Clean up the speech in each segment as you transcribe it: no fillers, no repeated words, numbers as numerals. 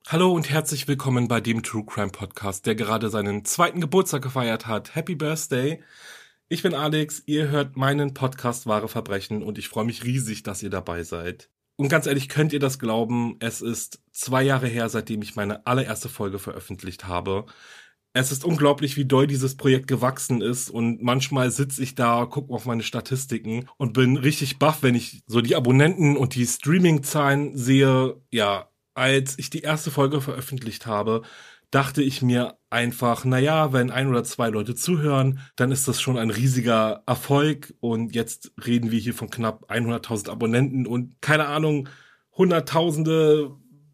Hallo und herzlich willkommen bei dem True Crime Podcast, der gerade seinen 2. Geburtstag gefeiert hat. Happy Birthday! Ich bin Alex, ihr hört meinen Podcast Wahre Verbrechen und ich freue mich riesig, dass ihr dabei seid. Und ganz ehrlich, könnt ihr das glauben? Es ist 2 Jahre her, seitdem ich meine allererste Folge veröffentlicht habe. Es ist unglaublich, wie doll dieses Projekt gewachsen ist und manchmal sitze ich da, gucke auf meine Statistiken und bin richtig baff, wenn ich so die Abonnenten und die Streaming-Zahlen sehe. Ja, als ich die erste Folge veröffentlicht habe, dachte ich mir einfach, naja, wenn 1 oder 2 Leute zuhören, dann ist das schon ein riesiger Erfolg und jetzt reden wir hier von knapp 100.000 Abonnenten und keine Ahnung, Hunderttausende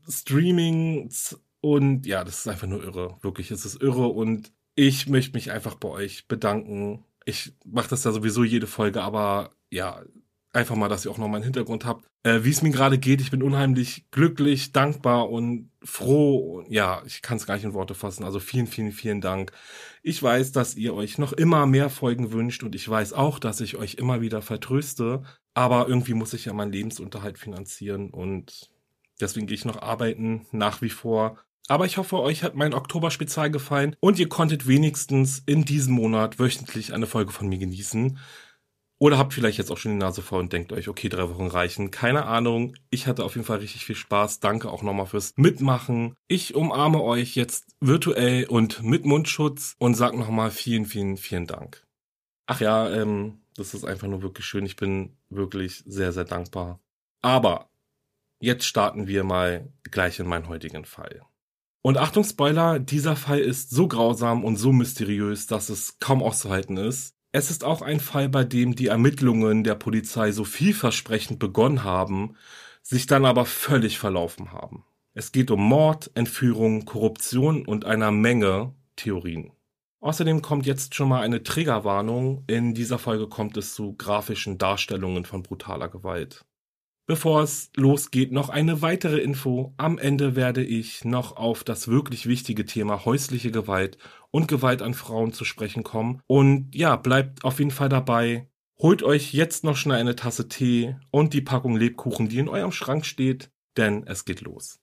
Streamings und ja, das ist einfach nur irre. Wirklich, es ist irre und ich möchte mich einfach bei euch bedanken. Ich mache das ja sowieso jede Folge, aber ja, einfach mal, dass ihr auch noch meinen Hintergrund habt. Wie es mir gerade geht, ich bin unheimlich glücklich, dankbar und froh. Und ja, ich kann es gar nicht in Worte fassen. Also vielen, vielen, vielen Dank. Ich weiß, dass ihr euch noch immer mehr Folgen wünscht und ich weiß auch, dass ich euch immer wieder vertröste. Aber irgendwie muss ich ja meinen Lebensunterhalt finanzieren und deswegen gehe ich noch arbeiten, nach wie vor. Aber ich hoffe, euch hat mein Oktober-Spezial gefallen und ihr konntet wenigstens in diesem Monat wöchentlich eine Folge von mir genießen. Oder habt vielleicht jetzt auch schon die Nase voll und denkt euch, okay, 3 Wochen reichen. Keine Ahnung. Ich hatte auf jeden Fall richtig viel Spaß. Danke auch nochmal fürs Mitmachen. Ich umarme euch jetzt virtuell und mit Mundschutz und sag nochmal vielen, vielen, vielen Dank. Ach ja, das ist einfach nur wirklich schön. Ich bin wirklich sehr, sehr dankbar. Aber jetzt starten wir mal gleich in meinen heutigen Fall. Und Achtung, Spoiler, dieser Fall ist so grausam und so mysteriös, dass es kaum auszuhalten ist. Es ist auch ein Fall, bei dem die Ermittlungen der Polizei so vielversprechend begonnen haben, sich dann aber völlig verlaufen haben. Es geht um Mord, Entführung, Korruption und einer Menge Theorien. Außerdem kommt jetzt schon mal eine Triggerwarnung. In dieser Folge kommt es zu grafischen Darstellungen von brutaler Gewalt. Bevor es losgeht, noch eine weitere Info. Am Ende werde ich noch auf das wirklich wichtige Thema häusliche Gewalt und Gewalt an Frauen zu sprechen kommen. Und ja, bleibt auf jeden Fall dabei. Holt euch jetzt noch schnell eine Tasse Tee und die Packung Lebkuchen, die in eurem Schrank steht, denn es geht los.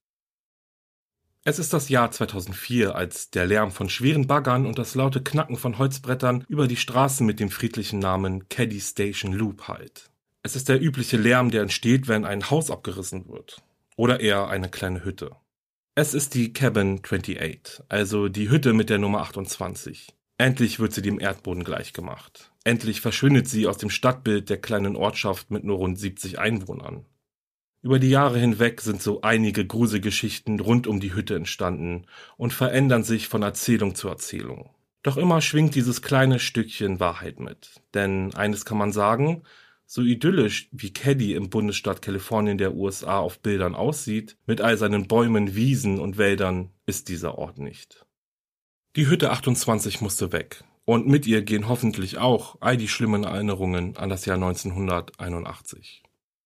Es ist das Jahr 2004, als der Lärm von schweren Baggern und das laute Knacken von Holzbrettern über die Straßen mit dem friedlichen Namen Caddy Station Loop hallt. Es ist der übliche Lärm, der entsteht, wenn ein Haus abgerissen wird. Oder eher eine kleine Hütte. Es ist die Cabin 28, also die Hütte mit der Nummer 28. Endlich wird sie dem Erdboden gleichgemacht. Endlich verschwindet sie aus dem Stadtbild der kleinen Ortschaft mit nur rund 70 Einwohnern. Über die Jahre hinweg sind so einige Gruselgeschichten rund um die Hütte entstanden und verändern sich von Erzählung zu Erzählung. Doch immer schwingt dieses kleine Stückchen Wahrheit mit. Denn eines kann man sagen: So idyllisch wie Caddy im Bundesstaat Kalifornien der USA auf Bildern aussieht, mit all seinen Bäumen, Wiesen und Wäldern, ist dieser Ort nicht. Die Hütte 28 musste weg. Und mit ihr gehen hoffentlich auch all die schlimmen Erinnerungen an das Jahr 1981.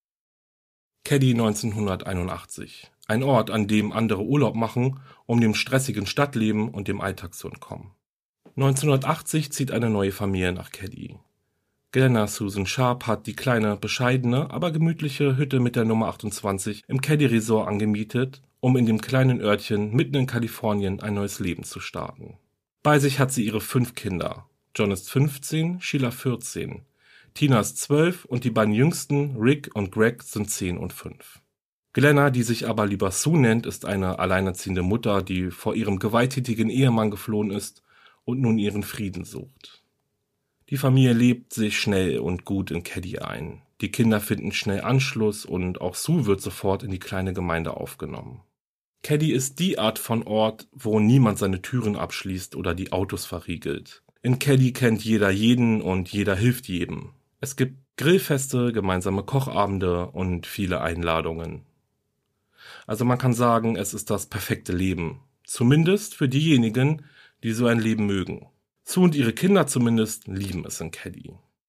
Caddy 1981. Ein Ort, an dem andere Urlaub machen, um dem stressigen Stadtleben und dem Alltag zu entkommen. 1980 zieht eine neue Familie nach Caddy. Glenna Susan Sharp hat die kleine, bescheidene, aber gemütliche Hütte mit der Nummer 28 im Caddy Resort angemietet, um in dem kleinen Örtchen mitten in Kalifornien ein neues Leben zu starten. Bei sich hat sie ihre 5 Kinder. John ist 15, Sheila 14. Tina ist 12 und die beiden jüngsten, Rick und Greg, sind 10 und 5. Glenna, die sich aber lieber Sue nennt, ist eine alleinerziehende Mutter, die vor ihrem gewalttätigen Ehemann geflohen ist und nun ihren Frieden sucht. Die Familie lebt sich schnell und gut in Caddy ein. Die Kinder finden schnell Anschluss und auch Sue wird sofort in die kleine Gemeinde aufgenommen. Caddy ist die Art von Ort, wo niemand seine Türen abschließt oder die Autos verriegelt. In Caddy kennt jeder jeden und jeder hilft jedem. Es gibt Grillfeste, gemeinsame Kochabende und viele Einladungen. Also man kann sagen, es ist das perfekte Leben. Zumindest für diejenigen, die so ein Leben mögen. Sue und ihre Kinder zumindest lieben es in Caddy.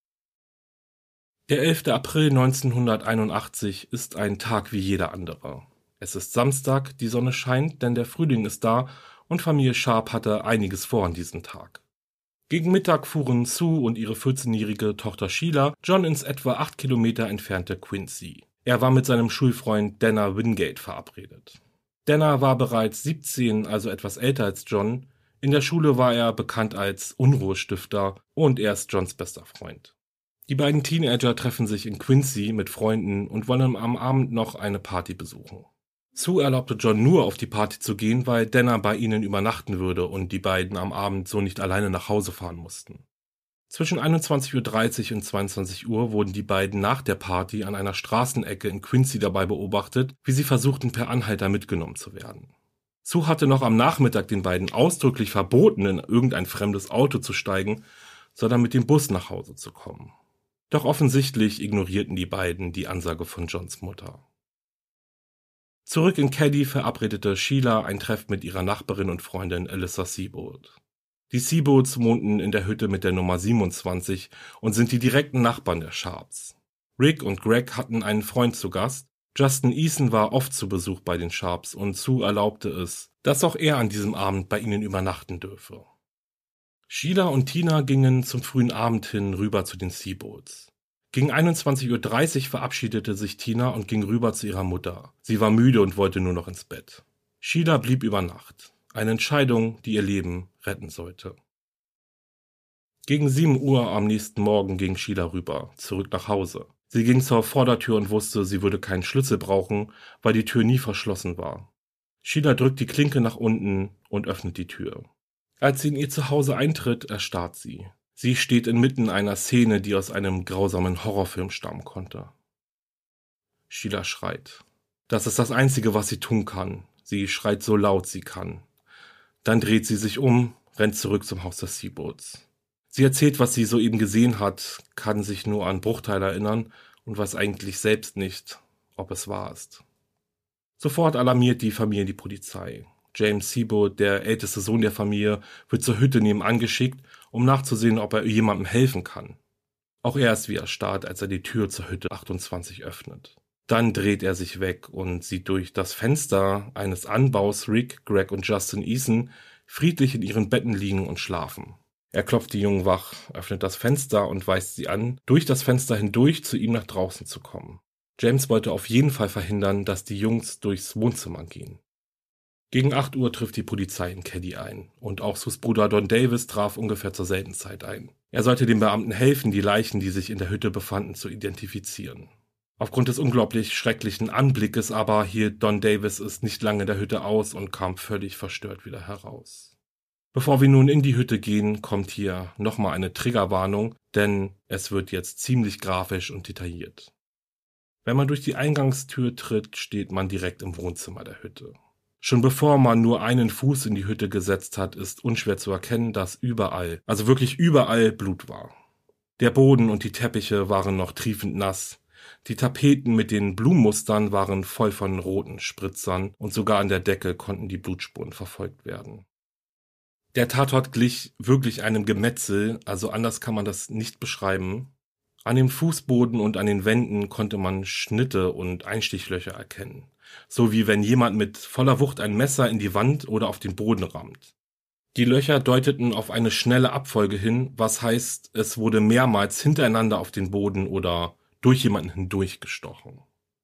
Der 11. April 1981 ist ein Tag wie jeder andere. Es ist Samstag, die Sonne scheint, denn der Frühling ist da und Familie Sharp hatte einiges vor an diesem Tag. Gegen Mittag fuhren Sue und ihre 14-jährige Tochter Sheila John ins etwa 8 Kilometer entfernte Quincy. Er war mit seinem Schulfreund Dana Wingate verabredet. Dana war bereits 17, also etwas älter als John. In der Schule war er bekannt als Unruhestifter und er ist Johns bester Freund. Die beiden Teenager treffen sich in Quincy mit Freunden und wollen am Abend noch eine Party besuchen. Sue erlaubte John nur auf die Party zu gehen, weil Dana bei ihnen übernachten würde und die beiden am Abend so nicht alleine nach Hause fahren mussten. Zwischen 21:30 Uhr und 22 Uhr wurden die beiden nach der Party an einer Straßenecke in Quincy dabei beobachtet, wie sie versuchten, per Anhalter mitgenommen zu werden. Sue hatte noch am Nachmittag den beiden ausdrücklich verboten, in irgendein fremdes Auto zu steigen, sondern mit dem Bus nach Hause zu kommen. Doch offensichtlich ignorierten die beiden die Ansage von Johns Mutter. Zurück in Keddie verabredete Sheila ein Treffen mit ihrer Nachbarin und Freundin Alyssa Seabold. Die Seabolds wohnten in der Hütte mit der Nummer 27 und sind die direkten Nachbarn der Sharps. Rick und Greg hatten einen Freund zu Gast. Justin Eason war oft zu Besuch bei den Sharps und Sue erlaubte es, dass auch er an diesem Abend bei ihnen übernachten dürfe. Sheila und Tina gingen zum frühen Abend hin rüber zu den Seabolds. Gegen 21:30 Uhr verabschiedete sich Tina und ging rüber zu ihrer Mutter. Sie war müde und wollte nur noch ins Bett. Sheila blieb über Nacht. Eine Entscheidung, die ihr Leben retten sollte. Gegen 7 Uhr am nächsten Morgen ging Sheila rüber, zurück nach Hause. Sie ging zur Vordertür und wusste, sie würde keinen Schlüssel brauchen, weil die Tür nie verschlossen war. Sheila drückt die Klinke nach unten und öffnet die Tür. Als sie in ihr Zuhause eintritt, erstarrt sie. Sie steht inmitten einer Szene, die aus einem grausamen Horrorfilm stammen konnte. Sheila schreit. Das ist das Einzige, was sie tun kann. Sie schreit so laut sie kann. Dann dreht sie sich um, rennt zurück zum Haus der Seabolds. Sie erzählt, was sie soeben gesehen hat, kann sich nur an Bruchteile erinnern und weiß eigentlich selbst nicht, ob es wahr ist. Sofort alarmiert die Familie die Polizei. James Seabold, der älteste Sohn der Familie, wird zur Hütte nebenan geschickt, um nachzusehen, ob er jemandem helfen kann. Auch er ist wie erstarrt, als er die Tür zur Hütte 28 öffnet. Dann dreht er sich weg und sieht durch das Fenster eines Anbaus Rick, Greg und Justin Eason friedlich in ihren Betten liegen und schlafen. Er klopft die Jungen wach, öffnet das Fenster und weist sie an, durch das Fenster hindurch zu ihm nach draußen zu kommen. James wollte auf jeden Fall verhindern, dass die Jungs durchs Wohnzimmer gehen. Gegen 8 Uhr trifft die Polizei in Keddie ein und auch Sus Bruder Don Davis traf ungefähr zur selben Zeit ein. Er sollte den Beamten helfen, die Leichen, die sich in der Hütte befanden, zu identifizieren. Aufgrund des unglaublich schrecklichen Anblickes aber hielt Don Davis es nicht lange in der Hütte aus und kam völlig verstört wieder heraus. Bevor wir nun in die Hütte gehen, kommt hier nochmal eine Triggerwarnung, denn es wird jetzt ziemlich grafisch und detailliert. Wenn man durch die Eingangstür tritt, steht man direkt im Wohnzimmer der Hütte. Schon bevor man nur einen Fuß in die Hütte gesetzt hat, ist unschwer zu erkennen, dass überall, also wirklich überall Blut war. Der Boden und die Teppiche waren noch triefend nass. Die Tapeten mit den Blumenmustern waren voll von roten Spritzern und sogar an der Decke konnten die Blutspuren verfolgt werden. Der Tatort glich wirklich einem Gemetzel, also anders kann man das nicht beschreiben. An dem Fußboden und an den Wänden konnte man Schnitte und Einstichlöcher erkennen, so wie wenn jemand mit voller Wucht ein Messer in die Wand oder auf den Boden rammt. Die Löcher deuteten auf eine schnelle Abfolge hin, was heißt, es wurde mehrmals hintereinander auf den Boden oder durch jemanden hindurch gestochen.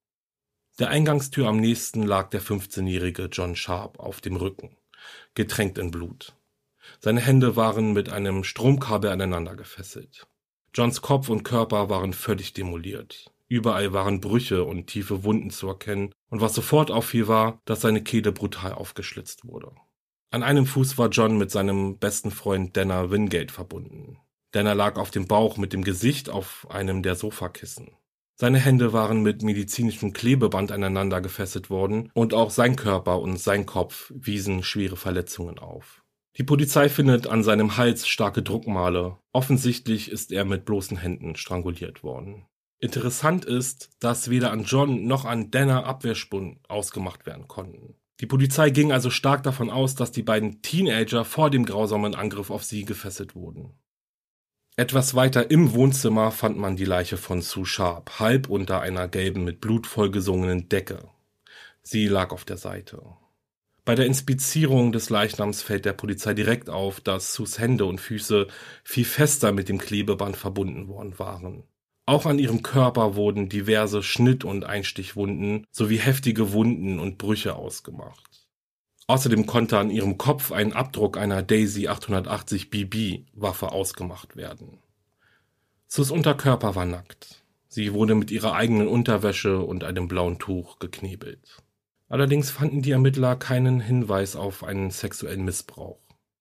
Der Eingangstür am nächsten lag der 15-jährige John Sharp auf dem Rücken, getränkt in Blut. Seine Hände waren mit einem Stromkabel aneinander gefesselt. Johns Kopf und Körper waren völlig demoliert. Überall waren Brüche und tiefe Wunden zu erkennen, und was sofort auffiel war, dass seine Kehle brutal aufgeschlitzt wurde. An einem Fuß war John mit seinem besten Freund Dana Wingate verbunden. Dana lag auf dem Bauch mit dem Gesicht auf einem der Sofakissen. Seine Hände waren mit medizinischem Klebeband aneinander gefesselt worden und auch sein Körper und sein Kopf wiesen schwere Verletzungen auf. Die Polizei findet an seinem Hals starke Druckmale. Offensichtlich ist er mit bloßen Händen stranguliert worden. Interessant ist, dass weder an John noch an Dana Abwehrspuren ausgemacht werden konnten. Die Polizei ging also stark davon aus, dass die beiden Teenager vor dem grausamen Angriff auf sie gefesselt wurden. Etwas weiter im Wohnzimmer fand man die Leiche von Sue Sharp, halb unter einer gelben mit Blut vollgesungenen Decke. Sie lag auf der Seite. Bei der Inspizierung des Leichnams fällt der Polizei direkt auf, dass Sues Hände und Füße viel fester mit dem Klebeband verbunden worden waren. Auch an ihrem Körper wurden diverse Schnitt- und Einstichwunden sowie heftige Wunden und Brüche ausgemacht. Außerdem konnte an ihrem Kopf ein Abdruck einer Daisy 880 BB Waffe ausgemacht werden. Sus Unterkörper war nackt. Sie wurde mit ihrer eigenen Unterwäsche und einem blauen Tuch geknebelt. Allerdings fanden die Ermittler keinen Hinweis auf einen sexuellen Missbrauch.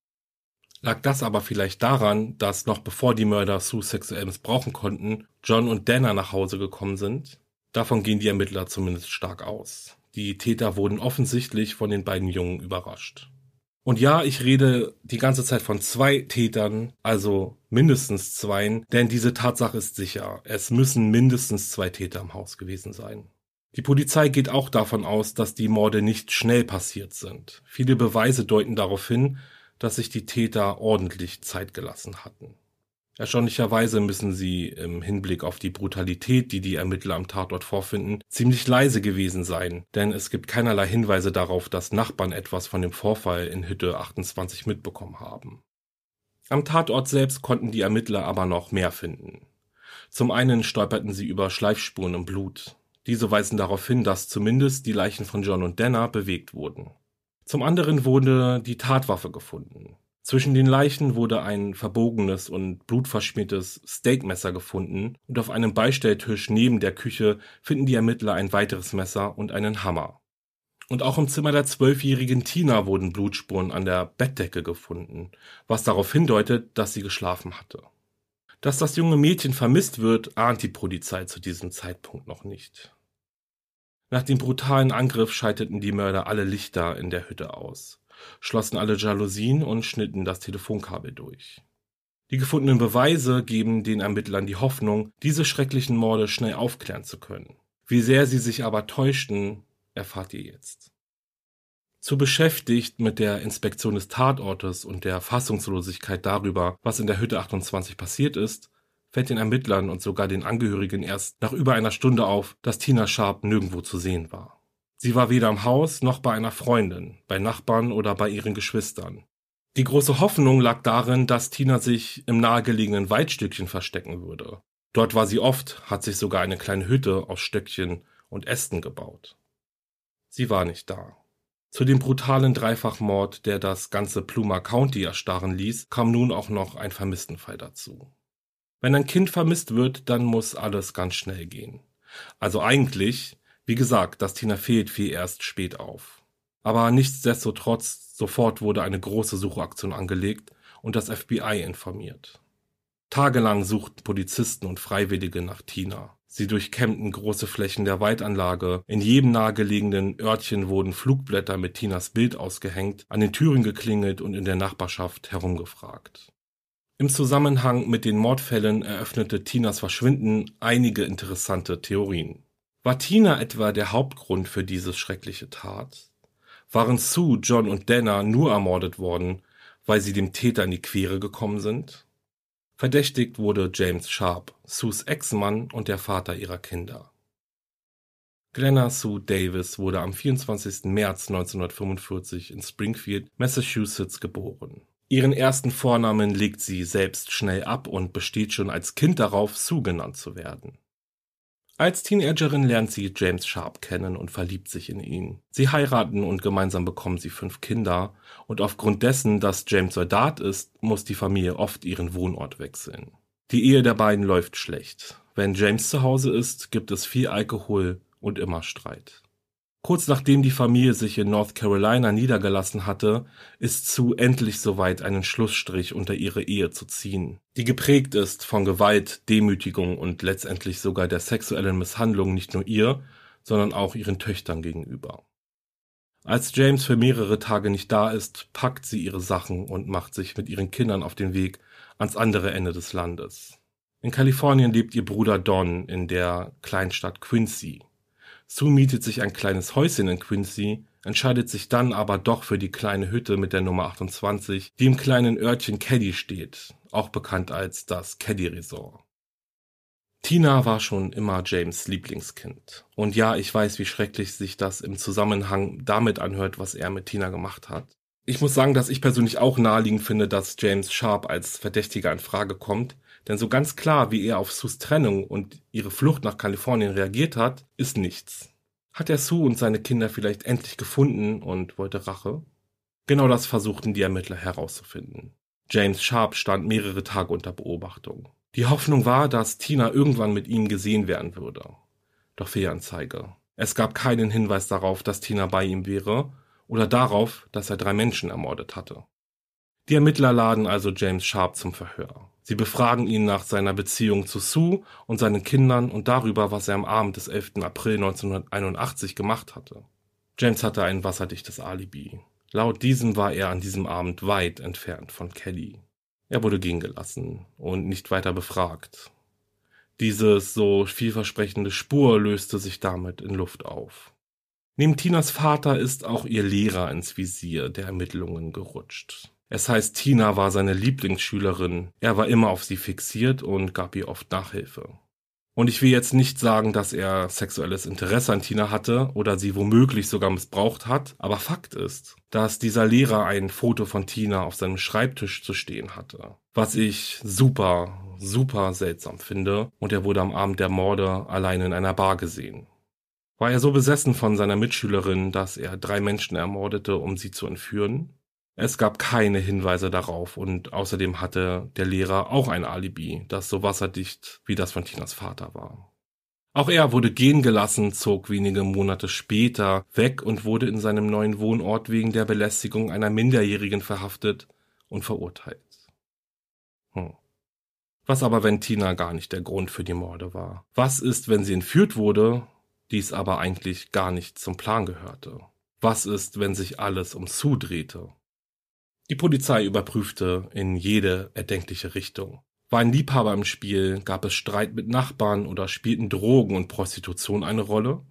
Lag das aber vielleicht daran, dass noch bevor die Mörder Sue sexuell missbrauchen konnten, John und Dana nach Hause gekommen sind? Davon gehen die Ermittler zumindest stark aus. Die Täter wurden offensichtlich von den beiden Jungen überrascht. Und ja, ich rede die ganze Zeit von 2 Tätern, also mindestens 2, denn diese Tatsache ist sicher. Es müssen mindestens 2 Täter im Haus gewesen sein. Die Polizei geht auch davon aus, dass die Morde nicht schnell passiert sind. Viele Beweise deuten darauf hin, dass sich die Täter ordentlich Zeit gelassen hatten. Erstaunlicherweise müssen sie im Hinblick auf die Brutalität, die die Ermittler am Tatort vorfinden, ziemlich leise gewesen sein, denn es gibt keinerlei Hinweise darauf, dass Nachbarn etwas von dem Vorfall in Hütte 28 mitbekommen haben. Am Tatort selbst konnten die Ermittler aber noch mehr finden. Zum einen stolperten sie über Schleifspuren im Blut. Diese weisen darauf hin, dass zumindest die Leichen von John und Dana bewegt wurden. Zum anderen wurde die Tatwaffe gefunden. Zwischen den Leichen wurde ein verbogenes und blutverschmiertes Steakmesser gefunden und auf einem Beistelltisch neben der Küche finden die Ermittler ein weiteres Messer und einen Hammer. Und auch im Zimmer der 12-jährigen Tina wurden Blutspuren an der Bettdecke gefunden, was darauf hindeutet, dass sie geschlafen hatte. Dass das junge Mädchen vermisst wird, ahnt die Polizei zu diesem Zeitpunkt noch nicht. Nach dem brutalen Angriff schalteten die Mörder alle Lichter in der Hütte aus, schlossen alle Jalousien und schnitten das Telefonkabel durch. Die gefundenen Beweise geben den Ermittlern die Hoffnung, diese schrecklichen Morde schnell aufklären zu können. Wie sehr sie sich aber täuschten, erfahrt ihr jetzt. Zu beschäftigt mit der Inspektion des Tatortes und der Fassungslosigkeit darüber, was in der Hütte 28 passiert ist, fällt den Ermittlern und sogar den Angehörigen erst nach über einer Stunde auf, dass Tina Sharp nirgendwo zu sehen war. Sie war weder im Haus noch bei einer Freundin, bei Nachbarn oder bei ihren Geschwistern. Die große Hoffnung lag darin, dass Tina sich im nahegelegenen Waldstückchen verstecken würde. Dort war sie oft, hat sich sogar eine kleine Hütte aus Stöckchen und Ästen gebaut. Sie war nicht da. Zu dem brutalen Dreifachmord, der das ganze Plumer County erstarren ließ, kam nun auch noch ein Vermisstenfall dazu. Wenn ein Kind vermisst wird, dann muss alles ganz schnell gehen. Also eigentlich, wie gesagt, dass Tina fehlt, fiel erst spät auf. Aber nichtsdestotrotz, sofort wurde eine große Suchaktion angelegt und das FBI informiert. Tagelang suchten Polizisten und Freiwillige nach Tina. Sie durchkämmten große Flächen der Waldanlage. In jedem nahegelegenen Örtchen wurden Flugblätter mit Tinas Bild ausgehängt, an den Türen geklingelt und in der Nachbarschaft herumgefragt. Im Zusammenhang mit den Mordfällen eröffnete Tinas Verschwinden einige interessante Theorien. War Tina etwa der Hauptgrund für diese schreckliche Tat? Waren Sue, John und Dana nur ermordet worden, weil sie dem Täter in die Quere gekommen sind? Verdächtigt wurde James Sharp, Sues Ex-Mann und der Vater ihrer Kinder. Glenna Sue Davis wurde am 24. März 1945 in Springfield, Massachusetts geboren. Ihren ersten Vornamen legt sie selbst schnell ab und besteht schon als Kind darauf, Sue genannt zu werden. Als Teenagerin lernt sie James Sharp kennen und verliebt sich in ihn. Sie heiraten und gemeinsam bekommen sie 5 Kinder und aufgrund dessen, dass James Soldat ist, muss die Familie oft ihren Wohnort wechseln. Die Ehe der beiden läuft schlecht. Wenn James zu Hause ist, gibt es viel Alkohol und immer Streit. Kurz nachdem die Familie sich in North Carolina niedergelassen hatte, ist Sue endlich soweit, einen Schlussstrich unter ihre Ehe zu ziehen, die geprägt ist von Gewalt, Demütigung und letztendlich sogar der sexuellen Misshandlung nicht nur ihr, sondern auch ihren Töchtern gegenüber. Als James für mehrere Tage nicht da ist, packt sie ihre Sachen und macht sich mit ihren Kindern auf den Weg ans andere Ende des Landes. In Kalifornien lebt ihr Bruder Don in der Kleinstadt Quincy. Sue mietet sich ein kleines Häuschen in Quincy, entscheidet sich dann aber doch für die kleine Hütte mit der Nummer 28, die im kleinen Örtchen Caddy steht, auch bekannt als das Caddy Resort. Tina war schon immer James' Lieblingskind. Und ja, ich weiß, wie schrecklich sich das im Zusammenhang damit anhört, was er mit Tina gemacht hat. Ich muss sagen, dass ich persönlich auch naheliegend finde, dass James Sharp als Verdächtiger in Frage kommt, denn so ganz klar, wie er auf Sues Trennung und ihre Flucht nach Kalifornien reagiert hat, ist nichts. Hat er Sue und seine Kinder vielleicht endlich gefunden und wollte Rache? Genau das versuchten die Ermittler herauszufinden. James Sharp stand mehrere Tage unter Beobachtung. Die Hoffnung war, dass Tina irgendwann mit ihm gesehen werden würde. Doch Fehlanzeige. Es gab keinen Hinweis darauf, dass Tina bei ihm wäre oder darauf, dass er 3 Menschen ermordet hatte. Die Ermittler laden also James Sharp zum Verhör. Sie befragen ihn nach seiner Beziehung zu Sue und seinen Kindern und darüber, was er am Abend des 11. April 1981 gemacht hatte. James hatte ein wasserdichtes Alibi. Laut diesem war er an diesem Abend weit entfernt von Kelly. Er wurde gehen gelassen und nicht weiter befragt. Diese so vielversprechende Spur löste sich damit in Luft auf. Neben Tinas Vater ist auch ihr Lehrer ins Visier der Ermittlungen gerutscht. Es heißt, Tina war seine Lieblingsschülerin. Er war immer auf sie fixiert und gab ihr oft Nachhilfe. Und ich will jetzt nicht sagen, dass er sexuelles Interesse an Tina hatte oder sie womöglich sogar missbraucht hat, aber Fakt ist, dass dieser Lehrer ein Foto von Tina auf seinem Schreibtisch zu stehen hatte. Was ich super seltsam finde, und er wurde am Abend der Morde allein in einer Bar gesehen. War er so besessen von seiner Mitschülerin, dass er 3 Menschen ermordete, um sie zu entführen? Es gab keine Hinweise darauf und außerdem hatte der Lehrer auch ein Alibi, das so wasserdicht wie das von Tinas Vater war. Auch er wurde gehen gelassen, zog wenige Monate später weg und wurde in seinem neuen Wohnort wegen der Belästigung einer Minderjährigen verhaftet und verurteilt. Was aber, wenn Tina gar nicht der Grund für die Morde war? Was ist, wenn sie entführt wurde, dies aber eigentlich gar nicht zum Plan gehörte? Was ist, wenn sich alles um Sue drehte? Die Polizei überprüfte in jede erdenkliche Richtung. War ein Liebhaber im Spiel? Gab es Streit mit Nachbarn oder spielten Drogen und Prostitution eine Rolle?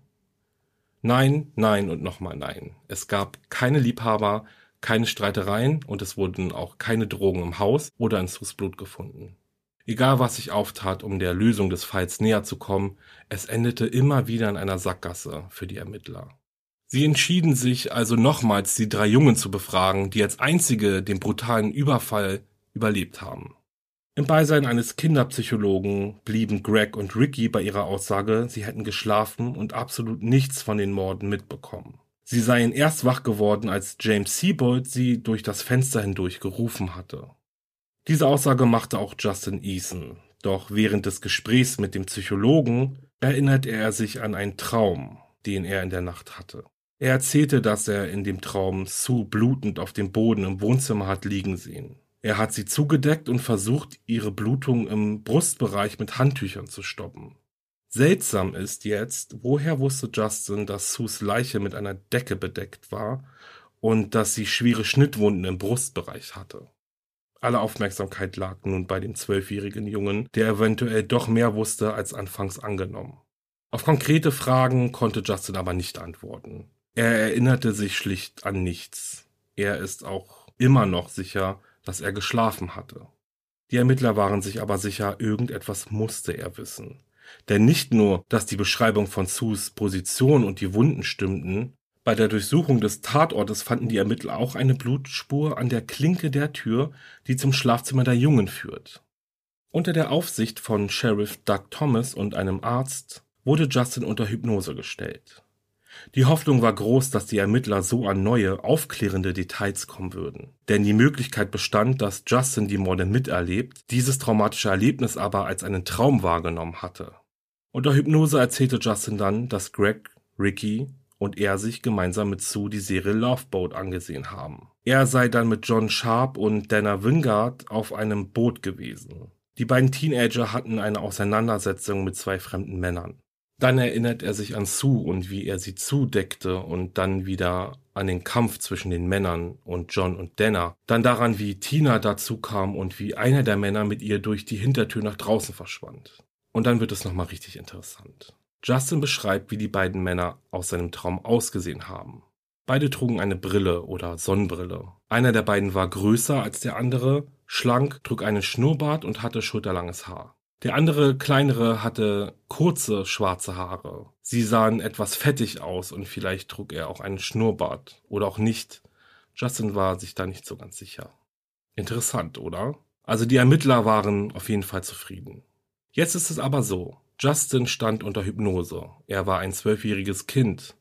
Nein, nein und nochmal nein. Es gab keine Liebhaber, keine Streitereien und es wurden auch keine Drogen im Haus oder in Sues Blut gefunden. Egal was sich auftat, um der Lösung des Falls näher zu kommen, es endete immer wieder in einer Sackgasse für die Ermittler. Sie entschieden sich also nochmals, die 3 Jungen zu befragen, die als einzige den brutalen Überfall überlebt haben. Im Beisein eines Kinderpsychologen blieben Greg und Ricky bei ihrer Aussage, sie hätten geschlafen und absolut nichts von den Morden mitbekommen. Sie seien erst wach geworden, als James Siebold sie durch das Fenster hindurch gerufen hatte. Diese Aussage machte auch Justin Eason, doch während des Gesprächs mit dem Psychologen erinnert er sich an einen Traum, den er in der Nacht hatte. Er erzählte, dass er in dem Traum Sue blutend auf dem Boden im Wohnzimmer hat liegen sehen. Er hat sie zugedeckt und versucht, ihre Blutung im Brustbereich mit Handtüchern zu stoppen. Seltsam ist jetzt, woher wusste Justin, dass Sues Leiche mit einer Decke bedeckt war und dass sie schwere Schnittwunden im Brustbereich hatte. Alle Aufmerksamkeit lag nun bei dem 12-jährigen Jungen, der eventuell doch mehr wusste als anfangs angenommen. Auf konkrete Fragen konnte Justin aber nicht antworten. Er erinnerte sich schlicht an nichts. Er ist auch immer noch sicher, dass er geschlafen hatte. Die Ermittler waren sich aber sicher, irgendetwas musste er wissen. Denn nicht nur, dass die Beschreibung von Sues Position und die Wunden stimmten, bei der Durchsuchung des Tatortes fanden die Ermittler auch eine Blutspur an der Klinke der Tür, die zum Schlafzimmer der Jungen führt. Unter der Aufsicht von Sheriff Doug Thomas und einem Arzt wurde Justin unter Hypnose gestellt. Die Hoffnung war groß, dass die Ermittler so an neue, aufklärende Details kommen würden. Denn die Möglichkeit bestand, dass Justin die Morde miterlebt, dieses traumatische Erlebnis aber als einen Traum wahrgenommen hatte. Unter Hypnose erzählte Justin dann, dass Greg, Ricky und er sich gemeinsam mit Sue die Serie Love Boat angesehen haben. Er sei dann mit John Sharp und Dana Wingard auf einem Boot gewesen. Die beiden Teenager hatten eine Auseinandersetzung mit 2 fremden Männern. Dann erinnert er sich an Sue und wie er sie zudeckte und dann wieder an den Kampf zwischen den Männern und John und Dana. Dann daran, wie Tina dazu kam und wie einer der Männer mit ihr durch die Hintertür nach draußen verschwand. Und dann wird es nochmal richtig interessant. Justin beschreibt, wie die beiden Männer aus seinem Traum ausgesehen haben. Beide trugen eine Brille oder Sonnenbrille. Einer der beiden war größer als der andere, schlank, trug einen Schnurrbart und hatte schulterlanges Haar. Der andere, kleinere, hatte kurze, schwarze Haare. Sie sahen etwas fettig aus und vielleicht trug er auch einen Schnurrbart. Oder auch nicht. Justin war sich da nicht so ganz sicher. Interessant, oder? Also die Ermittler waren auf jeden Fall zufrieden. Jetzt ist es aber so. Justin stand unter Hypnose. Er war ein 12-jähriges Kind.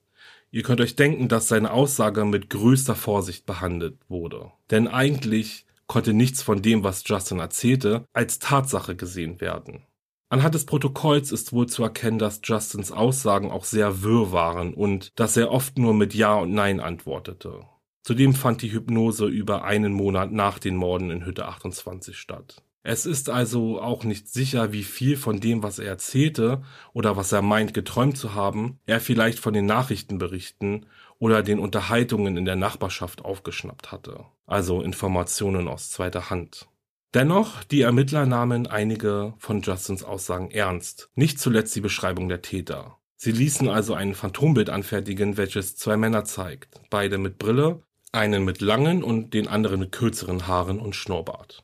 Ihr könnt euch denken, dass seine Aussage mit größter Vorsicht behandelt wurde. Denn eigentlich konnte nichts von dem, was Justin erzählte, als Tatsache gesehen werden. Anhand des Protokolls ist wohl zu erkennen, dass Justins Aussagen auch sehr wirr waren und dass er oft nur mit Ja und Nein antwortete. Zudem fand die Hypnose über einen Monat nach den Morden in Hütte 28 statt. Es ist also auch nicht sicher, wie viel von dem, was er erzählte oder was er meint geträumt zu haben, er vielleicht von den Nachrichtenberichten oder den Unterhaltungen in der Nachbarschaft aufgeschnappt hatte. Also Informationen aus zweiter Hand. Dennoch, die Ermittler nahmen einige von Justins Aussagen ernst, nicht zuletzt die Beschreibung der Täter. Sie ließen also ein Phantombild anfertigen, welches zwei Männer zeigt, beide mit Brille, einen mit langen und den anderen mit kürzeren Haaren und Schnurrbart.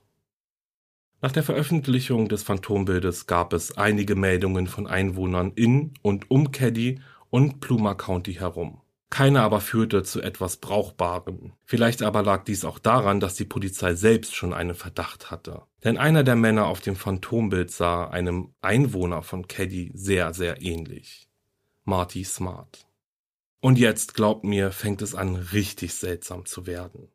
Nach der Veröffentlichung des Phantombildes gab es einige Meldungen von Einwohnern in und um Keddie und Plumer County herum. Keine aber führte zu etwas Brauchbarem. Vielleicht aber lag dies auch daran, dass die Polizei selbst schon einen Verdacht hatte. Denn einer der Männer auf dem Phantombild sah einem Einwohner von Keddie sehr, sehr ähnlich. Marty Smart. Und jetzt, glaubt mir, fängt es an, richtig seltsam zu werden.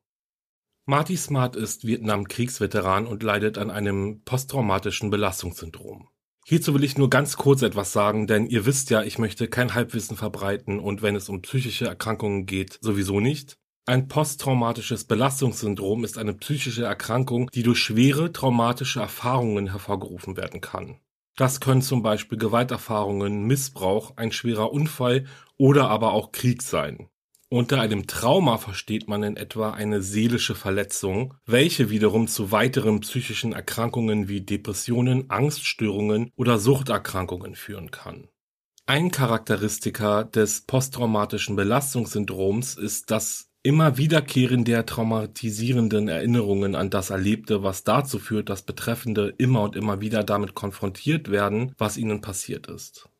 Marty Smart ist Vietnam-Kriegsveteran und leidet an einem posttraumatischen Belastungssyndrom. Hierzu will ich nur ganz kurz etwas sagen, denn ihr wisst ja, ich möchte kein Halbwissen verbreiten und wenn es um psychische Erkrankungen geht, sowieso nicht. Ein posttraumatisches Belastungssyndrom ist eine psychische Erkrankung, die durch schwere traumatische Erfahrungen hervorgerufen werden kann. Das können zum Beispiel Gewalterfahrungen, Missbrauch, ein schwerer Unfall oder aber auch Krieg sein. Unter einem Trauma versteht man in etwa eine seelische Verletzung, welche wiederum zu weiteren psychischen Erkrankungen wie Depressionen, Angststörungen oder Suchterkrankungen führen kann. Ein Charakteristika des posttraumatischen Belastungssyndroms ist das immer Wiederkehren der traumatisierenden Erinnerungen an das Erlebte, was dazu führt, dass Betreffende immer und immer wieder damit konfrontiert werden, was ihnen passiert ist.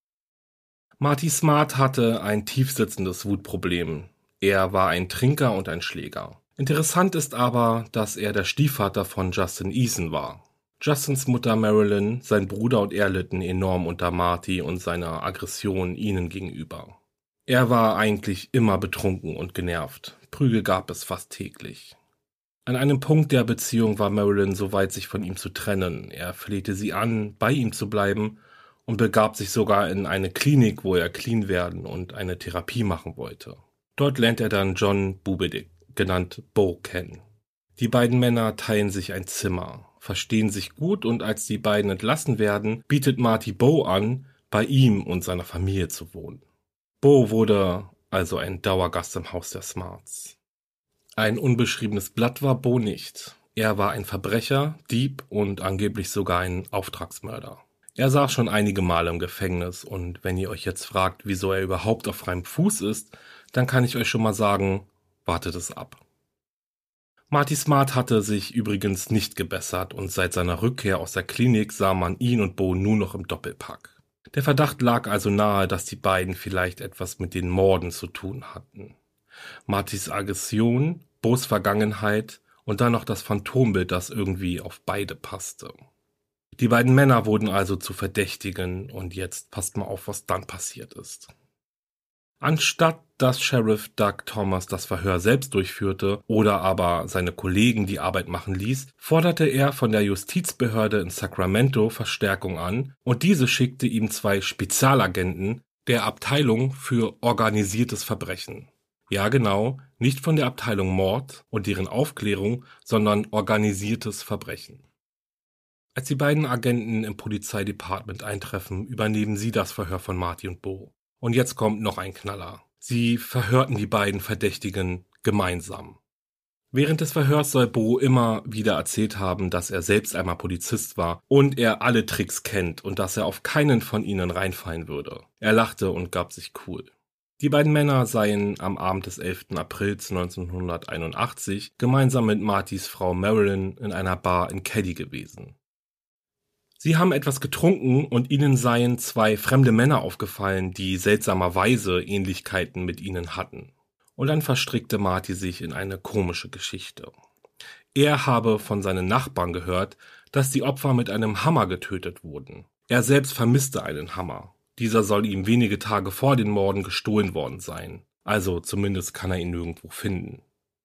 Marty Smart hatte ein tiefsitzendes Wutproblem. Er war ein Trinker und ein Schläger. Interessant ist aber, dass er der Stiefvater von Justin Eason war. Justins Mutter Marilyn, sein Bruder und er litten enorm unter Marty und seiner Aggression ihnen gegenüber. Er war eigentlich immer betrunken und genervt. Prügel gab es fast täglich. An einem Punkt der Beziehung war Marilyn so weit, sich von ihm zu trennen. Er flehte sie an, bei ihm zu bleiben und begab sich sogar in eine Klinik, wo er clean werden und eine Therapie machen wollte. Dort lernt er dann John Bubedick, genannt Bo, kennen. Die beiden Männer teilen sich ein Zimmer, verstehen sich gut und als die beiden entlassen werden, bietet Marty Bo an, bei ihm und seiner Familie zu wohnen. Bo wurde also ein Dauergast im Haus der Smarts. Ein unbeschriebenes Blatt war Bo nicht. Er war ein Verbrecher, Dieb und angeblich sogar ein Auftragsmörder. Er saß schon einige Male im Gefängnis und wenn ihr euch jetzt fragt, wieso er überhaupt auf freiem Fuß ist, dann kann ich euch schon mal sagen, wartet es ab. Marty Smart hatte sich übrigens nicht gebessert und seit seiner Rückkehr aus der Klinik sah man ihn und Bo nur noch im Doppelpack. Der Verdacht lag also nahe, dass die beiden vielleicht etwas mit den Morden zu tun hatten. Martys Aggression, Bos Vergangenheit und dann noch das Phantombild, das irgendwie auf beide passte. Die beiden Männer wurden also zu Verdächtigen und jetzt passt mal auf, was dann passiert ist. Anstatt dass Sheriff Doug Thomas das Verhör selbst durchführte oder aber seine Kollegen die Arbeit machen ließ, forderte er von der Justizbehörde in Sacramento Verstärkung an und diese schickte ihm 2 Spezialagenten der Abteilung für organisiertes Verbrechen. Ja genau, nicht von der Abteilung Mord und deren Aufklärung, sondern organisiertes Verbrechen. Als die beiden Agenten im Polizeidepartement eintreffen, übernehmen sie das Verhör von Marty und Bo. Und jetzt kommt noch ein Knaller. Sie verhörten die beiden Verdächtigen gemeinsam. Während des Verhörs soll Bo immer wieder erzählt haben, dass er selbst einmal Polizist war und er alle Tricks kennt und dass er auf keinen von ihnen reinfallen würde. Er lachte und gab sich cool. Die beiden Männer seien am Abend des 11. Aprils 1981 gemeinsam mit Martys Frau Marilyn in einer Bar in Keddie gewesen. Sie haben etwas getrunken und ihnen seien 2 fremde Männer aufgefallen, die seltsamerweise Ähnlichkeiten mit ihnen hatten. Und dann verstrickte Marty sich in eine komische Geschichte. Er habe von seinen Nachbarn gehört, dass die Opfer mit einem Hammer getötet wurden. Er selbst vermisste einen Hammer. Dieser soll ihm wenige Tage vor den Morden gestohlen worden sein. Also zumindest kann er ihn nirgendwo finden.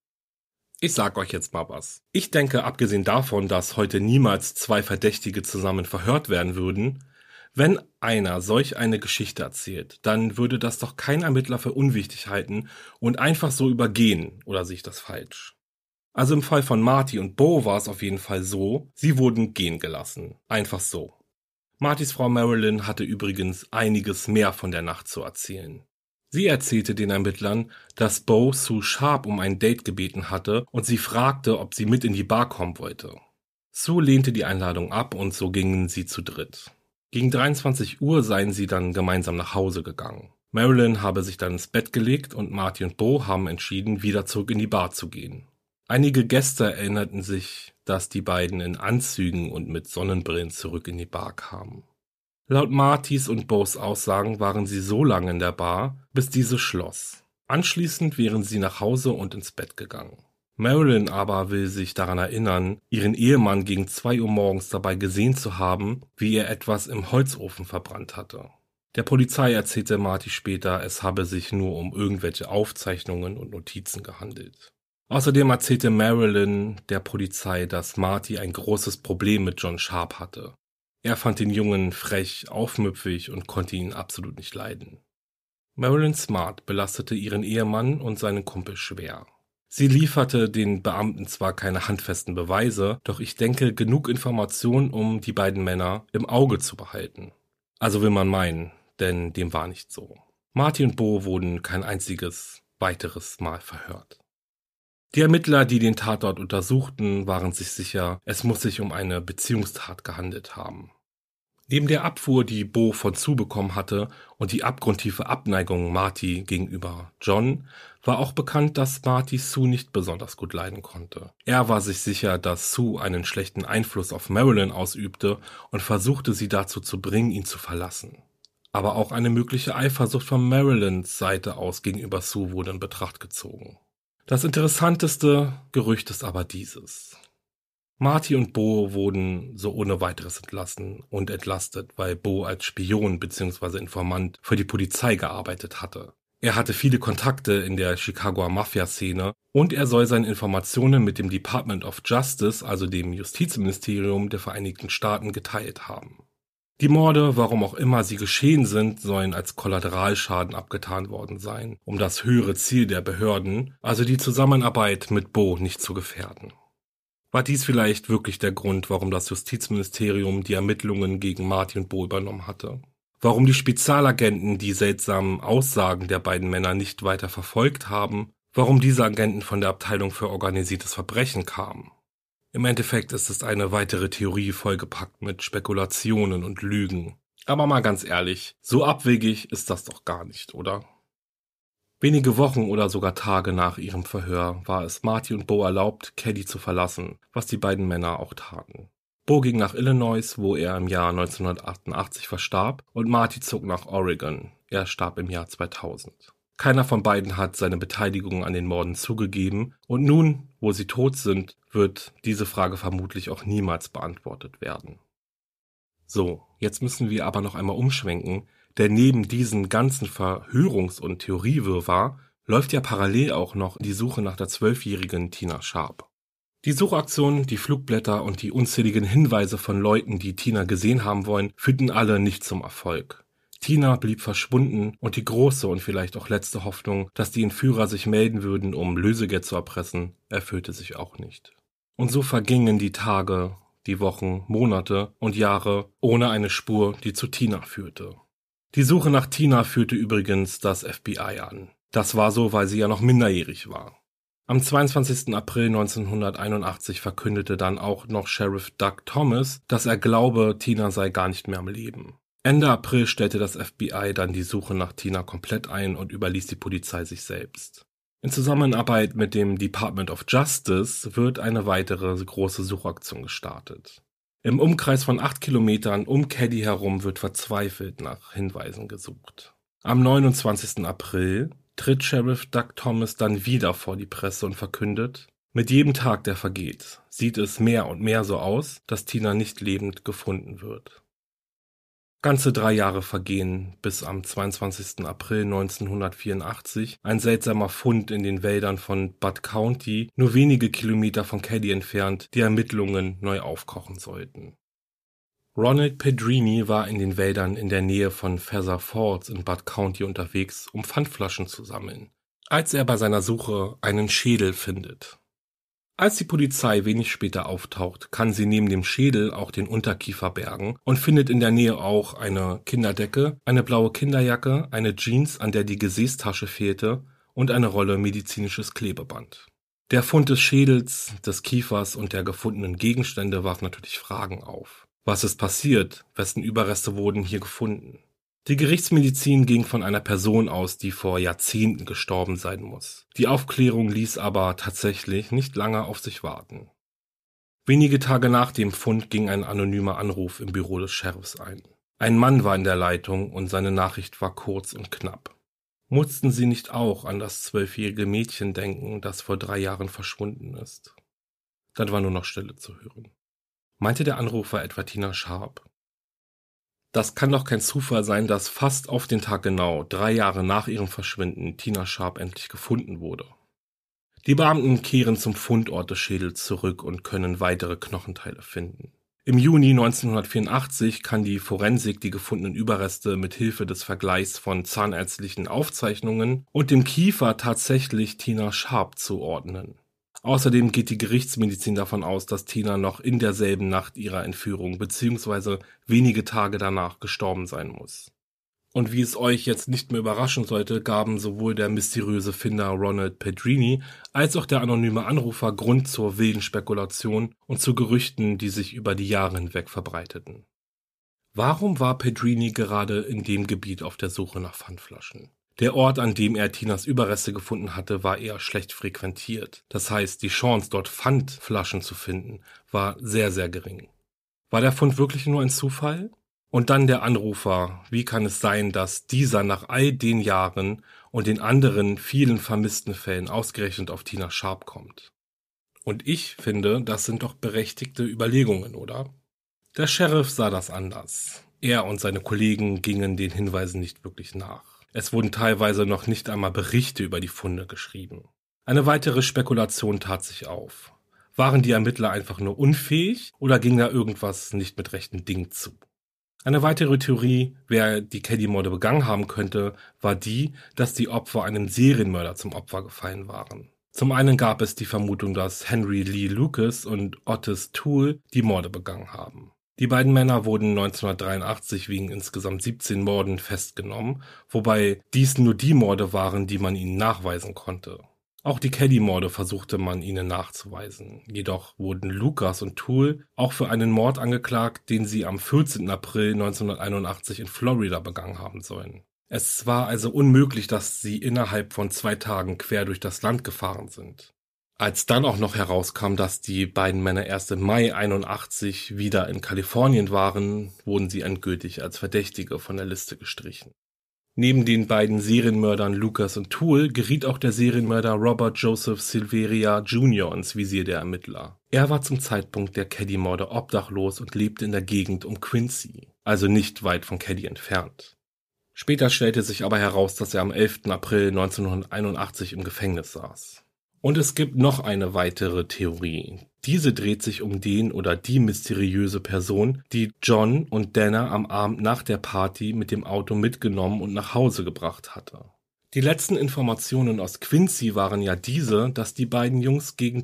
Ich sag euch jetzt mal was. Ich denke, abgesehen davon, dass heute niemals zwei Verdächtige zusammen verhört werden würden, wenn einer solch eine Geschichte erzählt, dann würde das doch kein Ermittler für unwichtig halten und einfach so übergehen, oder sehe ich das falsch? Also im Fall von Marty und Bo war es auf jeden Fall so, sie wurden gehen gelassen. Einfach so. Martys Frau Marilyn hatte übrigens einiges mehr von der Nacht zu erzählen. Sie erzählte den Ermittlern, dass Bo Sue Sharp um ein Date gebeten hatte und sie fragte, ob sie mit in die Bar kommen wollte. Sue lehnte die Einladung ab und so gingen sie zu dritt. Gegen 23 Uhr seien sie dann gemeinsam nach Hause gegangen. Marilyn habe sich dann ins Bett gelegt und Marty und Bo haben entschieden, wieder zurück in die Bar zu gehen. Einige Gäste erinnerten sich, dass die beiden in Anzügen und mit Sonnenbrillen zurück in die Bar kamen. Laut Martys und Bos Aussagen waren sie so lange in der Bar, bis diese schloss. Anschließend wären sie nach Hause und ins Bett gegangen. Marilyn aber will sich daran erinnern, ihren Ehemann gegen 2 Uhr morgens dabei gesehen zu haben, wie er etwas im Holzofen verbrannt hatte. Der Polizei erzählte Marty später, es habe sich nur um irgendwelche Aufzeichnungen und Notizen gehandelt. Außerdem erzählte Marilyn der Polizei, dass Marty ein großes Problem mit John Sharp hatte. Er fand den Jungen frech, aufmüpfig und konnte ihn absolut nicht leiden. Marilyn Smart belastete ihren Ehemann und seinen Kumpel schwer. Sie lieferte den Beamten zwar keine handfesten Beweise, doch ich denke genug Informationen, um die beiden Männer im Auge zu behalten. Also will man meinen, denn dem war nicht so. Marty und Bo wurden kein einziges weiteres Mal verhört. Die Ermittler, die den Tatort untersuchten, waren sich sicher, es muss sich um eine Beziehungstat gehandelt haben. Neben der Abfuhr, die Bo von Sue bekommen hatte, und die abgrundtiefe Abneigung Marty gegenüber John, war auch bekannt, dass Marty Sue nicht besonders gut leiden konnte. Er war sich sicher, dass Sue einen schlechten Einfluss auf Marilyn ausübte und versuchte sie dazu zu bringen, ihn zu verlassen. Aber auch eine mögliche Eifersucht von Marilyns Seite aus gegenüber Sue wurde in Betracht gezogen. Das interessanteste Gerücht ist aber dieses. Marty und Bo wurden so ohne weiteres entlassen und entlastet, weil Bo als Spion bzw. Informant für die Polizei gearbeitet hatte. Er hatte viele Kontakte in der Chicagoer Mafia-Szene und er soll seine Informationen mit dem Department of Justice, also dem Justizministerium der Vereinigten Staaten, geteilt haben. Die Morde, warum auch immer sie geschehen sind, sollen als Kollateralschaden abgetan worden sein, um das höhere Ziel der Behörden, also die Zusammenarbeit mit Bo, nicht zu gefährden. War dies vielleicht wirklich der Grund, warum das Justizministerium die Ermittlungen gegen Marty und Bo übernommen hatte? Warum die Spezialagenten die seltsamen Aussagen der beiden Männer nicht weiter verfolgt haben? Warum diese Agenten von der Abteilung für organisiertes Verbrechen kamen? Im Endeffekt ist es eine weitere Theorie vollgepackt mit Spekulationen und Lügen. Aber mal ganz ehrlich, so abwegig ist das doch gar nicht, oder? Wenige Wochen oder sogar Tage nach ihrem Verhör war es Marty und Bo erlaubt, Caddy zu verlassen, was die beiden Männer auch taten. Bo ging nach Illinois, wo er im Jahr 1988 verstarb, und Marty zog nach Oregon. Er starb im Jahr 2000. Keiner von beiden hat seine Beteiligung an den Morden zugegeben, und nun, wo sie tot sind, wird diese Frage vermutlich auch niemals beantwortet werden. So, jetzt müssen wir aber noch einmal umschwenken, denn neben diesem ganzen Verhörungs- und Theoriewirrwarr läuft ja parallel auch noch die Suche nach der 12-jährigen Tina Sharp. Die Suchaktionen, die Flugblätter und die unzähligen Hinweise von Leuten, die Tina gesehen haben wollen, führten alle nicht zum Erfolg. Tina blieb verschwunden und die große und vielleicht auch letzte Hoffnung, dass die Entführer sich melden würden, um Lösegeld zu erpressen, erfüllte sich auch nicht. Und so vergingen die Tage, die Wochen, Monate und Jahre ohne eine Spur, die zu Tina führte. Die Suche nach Tina führte übrigens das FBI an. Das war so, weil sie ja noch minderjährig war. Am 22. April 1981 verkündete dann auch noch Sheriff Doug Thomas, dass er glaube, Tina sei gar nicht mehr am Leben. Ende April stellte das FBI dann die Suche nach Tina komplett ein und überließ die Polizei sich selbst. In Zusammenarbeit mit dem Department of Justice wird eine weitere große Suchaktion gestartet. Im Umkreis von 8 Kilometern um Caddy herum wird verzweifelt nach Hinweisen gesucht. Am 29. April tritt Sheriff Doug Thomas dann wieder vor die Presse und verkündet: Mit jedem Tag, der vergeht, sieht es mehr und mehr so aus, dass Tina nicht lebend gefunden wird. Ganze 3 Jahre vergehen, bis am 22. April 1984 ein seltsamer Fund in den Wäldern von Butte County, nur wenige Kilometer von Keddie entfernt, die Ermittlungen neu aufkochen sollten. Ronald Pedrini war in den Wäldern in der Nähe von Feather Falls in Butte County unterwegs, um Pfandflaschen zu sammeln, als er bei seiner Suche einen Schädel findet. Als die Polizei wenig später auftaucht, kann sie neben dem Schädel auch den Unterkiefer bergen und findet in der Nähe auch eine Kinderdecke, eine blaue Kinderjacke, eine Jeans, an der die Gesäßtasche fehlte, und eine Rolle medizinisches Klebeband. Der Fund des Schädels, des Kiefers und der gefundenen Gegenstände warf natürlich Fragen auf. Was ist passiert? Wessen Überreste wurden hier gefunden? Die Gerichtsmedizin ging von einer Person aus, die vor Jahrzehnten gestorben sein muss. Die Aufklärung ließ aber tatsächlich nicht lange auf sich warten. Wenige Tage nach dem Fund ging ein anonymer Anruf im Büro des Sheriffs ein. Ein Mann war in der Leitung und seine Nachricht war kurz und knapp. Mussten Sie nicht auch an das 12-jährige Mädchen denken, das vor 3 Jahren verschwunden ist? Dann war nur noch Stille zu hören. Meinte der Anrufer etwa Tina Sharp? Das kann doch kein Zufall sein, dass fast auf den Tag genau 3 Jahre nach ihrem Verschwinden Tina Sharp endlich gefunden wurde. Die Beamten kehren zum Fundort des Schädels zurück und können weitere Knochenteile finden. Im Juni 1984 kann die Forensik die gefundenen Überreste mit Hilfe des Vergleichs von zahnärztlichen Aufzeichnungen und dem Kiefer tatsächlich Tina Sharp zuordnen. Außerdem geht die Gerichtsmedizin davon aus, dass Tina noch in derselben Nacht ihrer Entführung bzw. wenige Tage danach gestorben sein muss. Und wie es euch jetzt nicht mehr überraschen sollte, gaben sowohl der mysteriöse Finder Ronald Pedrini als auch der anonyme Anrufer Grund zur wilden Spekulation und zu Gerüchten, die sich über die Jahre hinweg verbreiteten. Warum war Pedrini gerade in dem Gebiet auf der Suche nach Pfandflaschen? Der Ort, an dem er Tinas Überreste gefunden hatte, war eher schlecht frequentiert. Das heißt, die Chance, dort Pfandflaschen zu finden, war sehr, sehr gering. War der Fund wirklich nur ein Zufall? Und dann der Anrufer. Wie kann es sein, dass dieser nach all den Jahren und den anderen vielen vermissten Fällen ausgerechnet auf Tina Sharp kommt? Und ich finde, das sind doch berechtigte Überlegungen, oder? Der Sheriff sah das anders. Er und seine Kollegen gingen den Hinweisen nicht wirklich nach. Es wurden teilweise noch nicht einmal Berichte über die Funde geschrieben. Eine weitere Spekulation tat sich auf. Waren die Ermittler einfach nur unfähig oder ging da irgendwas nicht mit rechten Dingen zu? Eine weitere Theorie, wer die Keddie-Morde begangen haben könnte, war die, dass die Opfer einem Serienmörder zum Opfer gefallen waren. Zum einen gab es die Vermutung, dass Henry Lee Lucas und Otis Toole die Morde begangen haben. Die beiden Männer wurden 1983 wegen insgesamt 17 Morden festgenommen, wobei dies nur die Morde waren, die man ihnen nachweisen konnte. Auch die Keddie-Morde versuchte man ihnen nachzuweisen. Jedoch wurden Lucas und Toole auch für einen Mord angeklagt, den sie am 14. April 1981 in Florida begangen haben sollen. Es war also unmöglich, dass sie innerhalb von 2 Tagen quer durch das Land gefahren sind. Als dann auch noch herauskam, dass die beiden Männer erst im Mai 81 wieder in Kalifornien waren, wurden sie endgültig als Verdächtige von der Liste gestrichen. Neben den beiden Serienmördern Lucas und Toole geriet auch der Serienmörder Robert Joseph Silveria Jr. ins Visier der Ermittler. Er war zum Zeitpunkt der Keddie-Morde obdachlos und lebte in der Gegend um Quincy, also nicht weit von Keddie entfernt. Später stellte sich aber heraus, dass er am 11. April 1981 im Gefängnis saß. Und es gibt noch eine weitere Theorie. Diese dreht sich um den oder die mysteriöse Person, die John und Dana am Abend nach der Party mit dem Auto mitgenommen und nach Hause gebracht hatte. Die letzten Informationen aus Quincy waren ja diese, dass die beiden Jungs gegen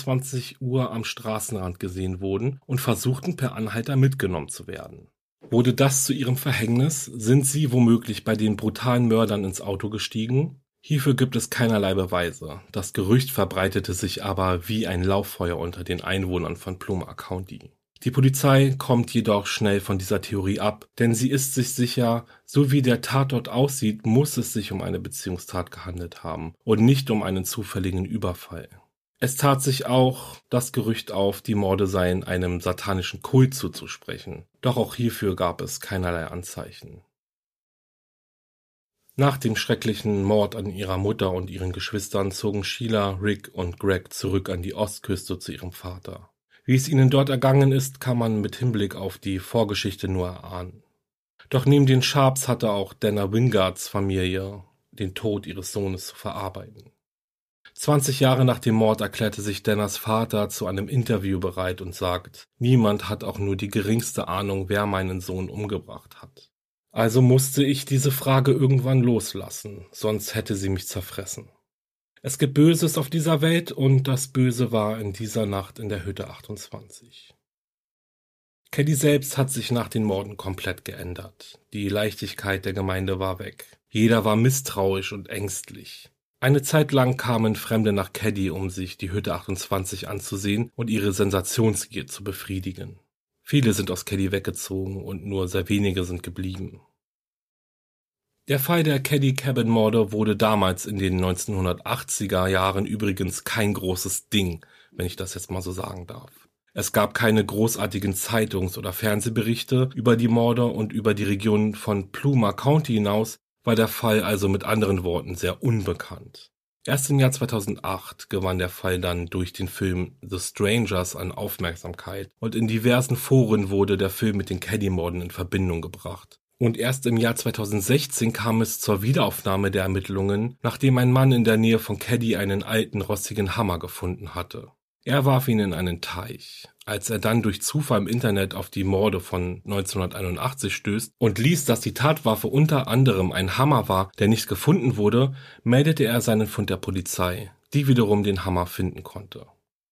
22 Uhr am Straßenrand gesehen wurden und versuchten per Anhalter mitgenommen zu werden. Wurde das zu ihrem Verhängnis? Sind sie womöglich bei den brutalen Mördern ins Auto gestiegen? Hierfür gibt es keinerlei Beweise. Das Gerücht verbreitete sich aber wie ein Lauffeuer unter den Einwohnern von Plumer County. Die Polizei kommt jedoch schnell von dieser Theorie ab, denn sie ist sich sicher, so wie der Tatort aussieht, muss es sich um eine Beziehungstat gehandelt haben und nicht um einen zufälligen Überfall. Es tat sich auch das Gerücht auf, die Morde seien einem satanischen Kult zuzusprechen. Doch auch hierfür gab es keinerlei Anzeichen. Nach dem schrecklichen Mord an ihrer Mutter und ihren Geschwistern zogen Sheila, Rick und Greg zurück an die Ostküste zu ihrem Vater. Wie es ihnen dort ergangen ist, kann man mit Hinblick auf die Vorgeschichte nur erahnen. Doch neben den Sharps hatte auch Dana Wingards Familie den Tod ihres Sohnes zu verarbeiten. 20 Jahre nach dem Mord erklärte sich Danas Vater zu einem Interview bereit und sagt: Niemand hat auch nur die geringste Ahnung, wer meinen Sohn umgebracht hat. Also musste ich diese Frage irgendwann loslassen, sonst hätte sie mich zerfressen. Es gibt Böses auf dieser Welt und das Böse war in dieser Nacht in der Hütte 28. Caddy selbst hat sich nach den Morden komplett geändert. Die Leichtigkeit der Gemeinde war weg. Jeder war misstrauisch und ängstlich. Eine Zeit lang kamen Fremde nach Caddy, um sich die Hütte 28 anzusehen und ihre Sensationsgier zu befriedigen. Viele sind aus Caddy weggezogen und nur sehr wenige sind geblieben. Der Fall der Caddy Cabin Morde wurde damals in den 1980er Jahren übrigens kein großes Ding, wenn ich das jetzt mal so sagen darf. Es gab keine großartigen Zeitungs- oder Fernsehberichte über die Morde und über die Region von Plumer County hinaus war der Fall also mit anderen Worten sehr unbekannt. Erst im Jahr 2008 gewann der Fall dann durch den Film The Strangers an Aufmerksamkeit und in diversen Foren wurde der Film mit den Caddy-Morden in Verbindung gebracht. Und erst im Jahr 2016 kam es zur Wiederaufnahme der Ermittlungen, nachdem ein Mann in der Nähe von Caddy einen alten rostigen Hammer gefunden hatte. Er warf ihn in einen Teich. Als er dann durch Zufall im Internet auf die Morde von 1981 stößt und liest, dass die Tatwaffe unter anderem ein Hammer war, der nicht gefunden wurde, meldete er seinen Fund der Polizei, die wiederum den Hammer finden konnte.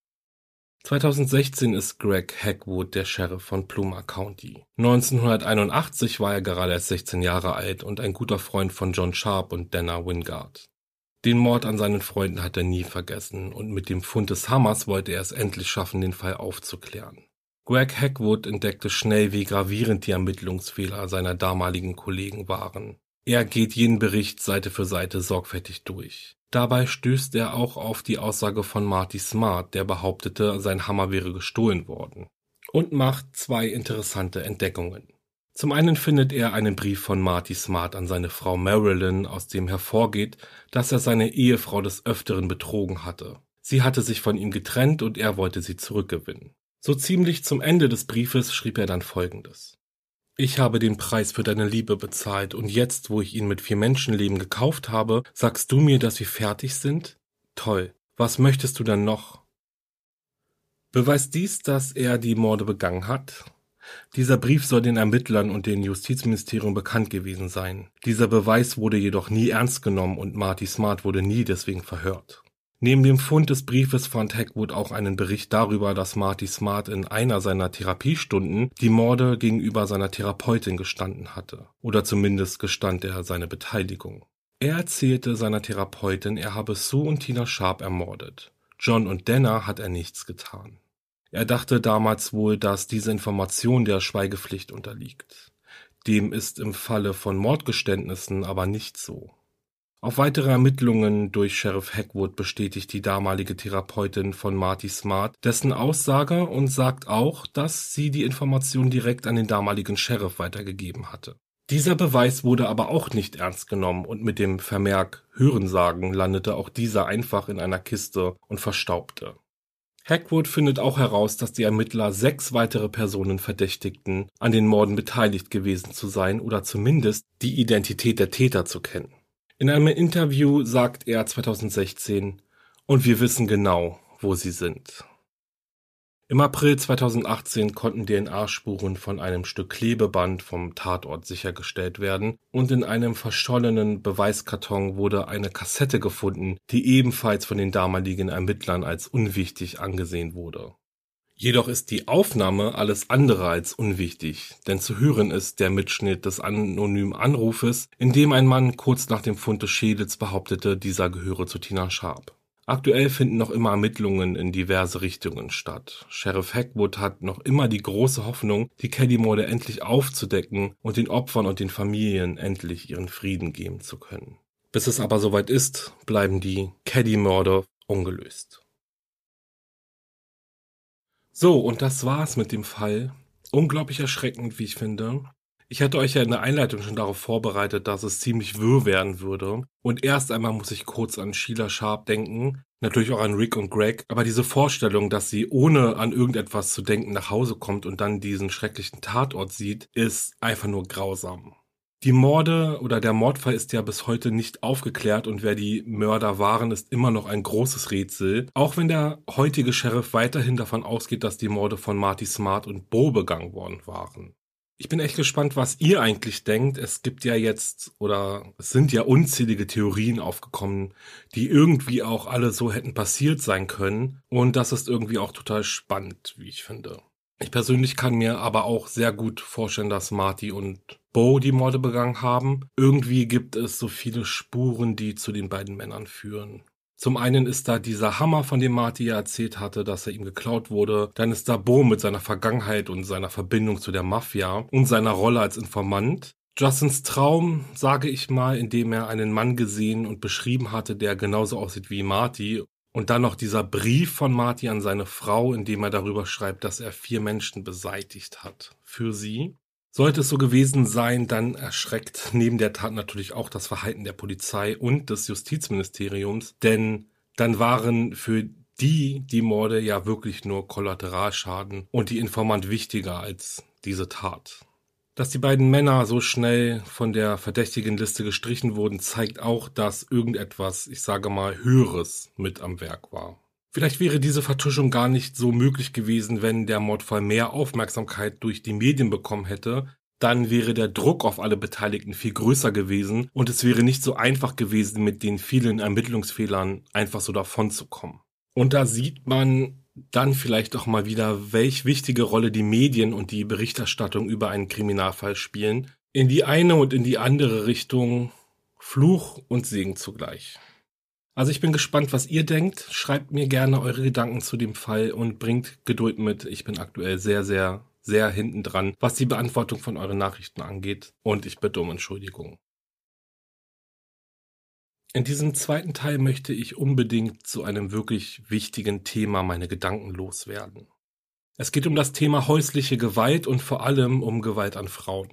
2016 ist Greg Hackwood der Sheriff von Plumer County. 1981 war er gerade erst 16 Jahre alt und ein guter Freund von John Sharp und Dana Wingard. Den Mord an seinen Freunden hat er nie vergessen und mit dem Fund des Hammers wollte er es endlich schaffen, den Fall aufzuklären. Greg Hackwood entdeckte schnell, wie gravierend die Ermittlungsfehler seiner damaligen Kollegen waren. Er geht jeden Bericht Seite für Seite sorgfältig durch. Dabei stößt er auch auf die Aussage von Marty Smart, der behauptete, sein Hammer wäre gestohlen worden. Und macht zwei interessante Entdeckungen. Zum einen findet er einen Brief von Marty Smart an seine Frau Marilyn, aus dem hervorgeht, dass er seine Ehefrau des Öfteren betrogen hatte. Sie hatte sich von ihm getrennt und er wollte sie zurückgewinnen. So ziemlich zum Ende des Briefes schrieb er dann Folgendes: Ich habe den Preis für deine Liebe bezahlt und jetzt, wo ich ihn mit 4 Menschenleben gekauft habe, sagst du mir, dass wir fertig sind? Toll. Was möchtest du dann noch? Beweist dies, dass er die Morde begangen hat? Dieser Brief soll den Ermittlern und dem Justizministerium bekannt gewesen sein. Dieser Beweis wurde jedoch nie ernst genommen und Marty Smart wurde nie deswegen verhört. Neben dem Fund des Briefes fand Hackwood auch einen Bericht darüber, dass Marty Smart in einer seiner Therapiestunden die Morde gegenüber seiner Therapeutin gestanden hatte. Oder zumindest gestand er seine Beteiligung. Er erzählte seiner Therapeutin, er habe Sue und Tina Sharp ermordet. John und Dana hat er nichts getan. Er dachte damals wohl, dass diese Information der Schweigepflicht unterliegt. Dem ist im Falle von Mordgeständnissen aber nicht so. Auf weitere Ermittlungen durch Sheriff Hackwood bestätigt die damalige Therapeutin von Marty Smart dessen Aussage und sagt auch, dass sie die Information direkt an den damaligen Sheriff weitergegeben hatte. Dieser Beweis wurde aber auch nicht ernst genommen und mit dem Vermerk Hörensagen landete auch dieser einfach in einer Kiste und verstaubte. Hackwood findet auch heraus, dass die Ermittler 6 weitere Personen verdächtigten, an den Morden beteiligt gewesen zu sein oder zumindest die Identität der Täter zu kennen. In einem Interview sagt er 2016, und wir wissen genau, wo sie sind. Im April 2018 konnten DNA-Spuren von einem Stück Klebeband vom Tatort sichergestellt werden und in einem verschollenen Beweiskarton wurde eine Kassette gefunden, die ebenfalls von den damaligen Ermittlern als unwichtig angesehen wurde. Jedoch ist die Aufnahme alles andere als unwichtig, denn zu hören ist der Mitschnitt des anonymen Anrufes, in dem ein Mann kurz nach dem Fund des Schädels behauptete, dieser gehöre zu Tina Sharp. Aktuell finden noch immer Ermittlungen in diverse Richtungen statt. Sheriff Hackwood hat noch immer die große Hoffnung, die Caddy-Morde endlich aufzudecken und den Opfern und den Familien endlich ihren Frieden geben zu können. Bis es aber soweit ist, bleiben die Caddy-Morde ungelöst. So, und das war's mit dem Fall. Unglaublich erschreckend, wie ich finde. Ich hatte euch ja in der Einleitung schon darauf vorbereitet, dass es ziemlich wirr werden würde. Und erst einmal muss ich kurz an Sheila Sharp denken, Natürlich auch an Rick und Greg, aber diese Vorstellung, dass sie ohne an irgendetwas zu denken nach Hause kommt und dann diesen schrecklichen Tatort sieht, ist einfach nur grausam. Die Morde oder der Mordfall ist ja bis heute nicht aufgeklärt und wer die Mörder waren, ist immer noch ein großes Rätsel. Auch wenn der heutige Sheriff weiterhin davon ausgeht, dass die Morde von Marty Smart und Bo begangen worden waren. Ich bin echt gespannt, was ihr eigentlich denkt. Es gibt ja jetzt oder es sind ja unzählige Theorien aufgekommen, die irgendwie auch alle so hätten passiert sein können. Und das ist irgendwie auch total spannend, wie ich finde. Ich persönlich kann mir aber auch sehr gut vorstellen, dass Marty und Bo die Morde begangen haben. Irgendwie gibt es so viele Spuren, die zu den beiden Männern führen. Zum einen ist da dieser Hammer, von dem Marty ja erzählt hatte, dass er ihm geklaut wurde. Dann ist da Bo mit seiner Vergangenheit und seiner Verbindung zu der Mafia und seiner Rolle als Informant. Justins Traum, sage ich mal, in dem er einen Mann gesehen und beschrieben hatte, der genauso aussieht wie Marty. Und dann noch dieser Brief von Marty an seine Frau, in dem er darüber schreibt, dass er 4 Menschen beseitigt hat für sie. Sollte es so gewesen sein, dann erschreckt neben der Tat natürlich auch das Verhalten der Polizei und des Justizministeriums, denn dann waren für die Morde ja wirklich nur Kollateralschaden und die Informant wichtiger als diese Tat. Dass die beiden Männer so schnell von der verdächtigen Liste gestrichen wurden, zeigt auch, dass irgendetwas, ich sage mal, Höheres mit am Werk war. Vielleicht wäre diese Vertuschung gar nicht so möglich gewesen, wenn der Mordfall mehr Aufmerksamkeit durch die Medien bekommen hätte. Dann wäre der Druck auf alle Beteiligten viel größer gewesen und es wäre nicht so einfach gewesen, mit den vielen Ermittlungsfehlern einfach so davonzukommen. Und da sieht man dann vielleicht auch mal wieder, welch wichtige Rolle die Medien und die Berichterstattung über einen Kriminalfall spielen. In die eine und in die andere Richtung Fluch und Segen zugleich. Also ich bin gespannt, was ihr denkt. Schreibt mir gerne eure Gedanken zu dem Fall und bringt Geduld mit. Ich bin aktuell sehr, sehr, sehr hinten dran, was die Beantwortung von euren Nachrichten angeht. Und ich bitte um Entschuldigung. In diesem zweiten Teil möchte ich unbedingt zu einem wirklich wichtigen Thema meine Gedanken loswerden. Es geht um das Thema häusliche Gewalt und vor allem um Gewalt an Frauen.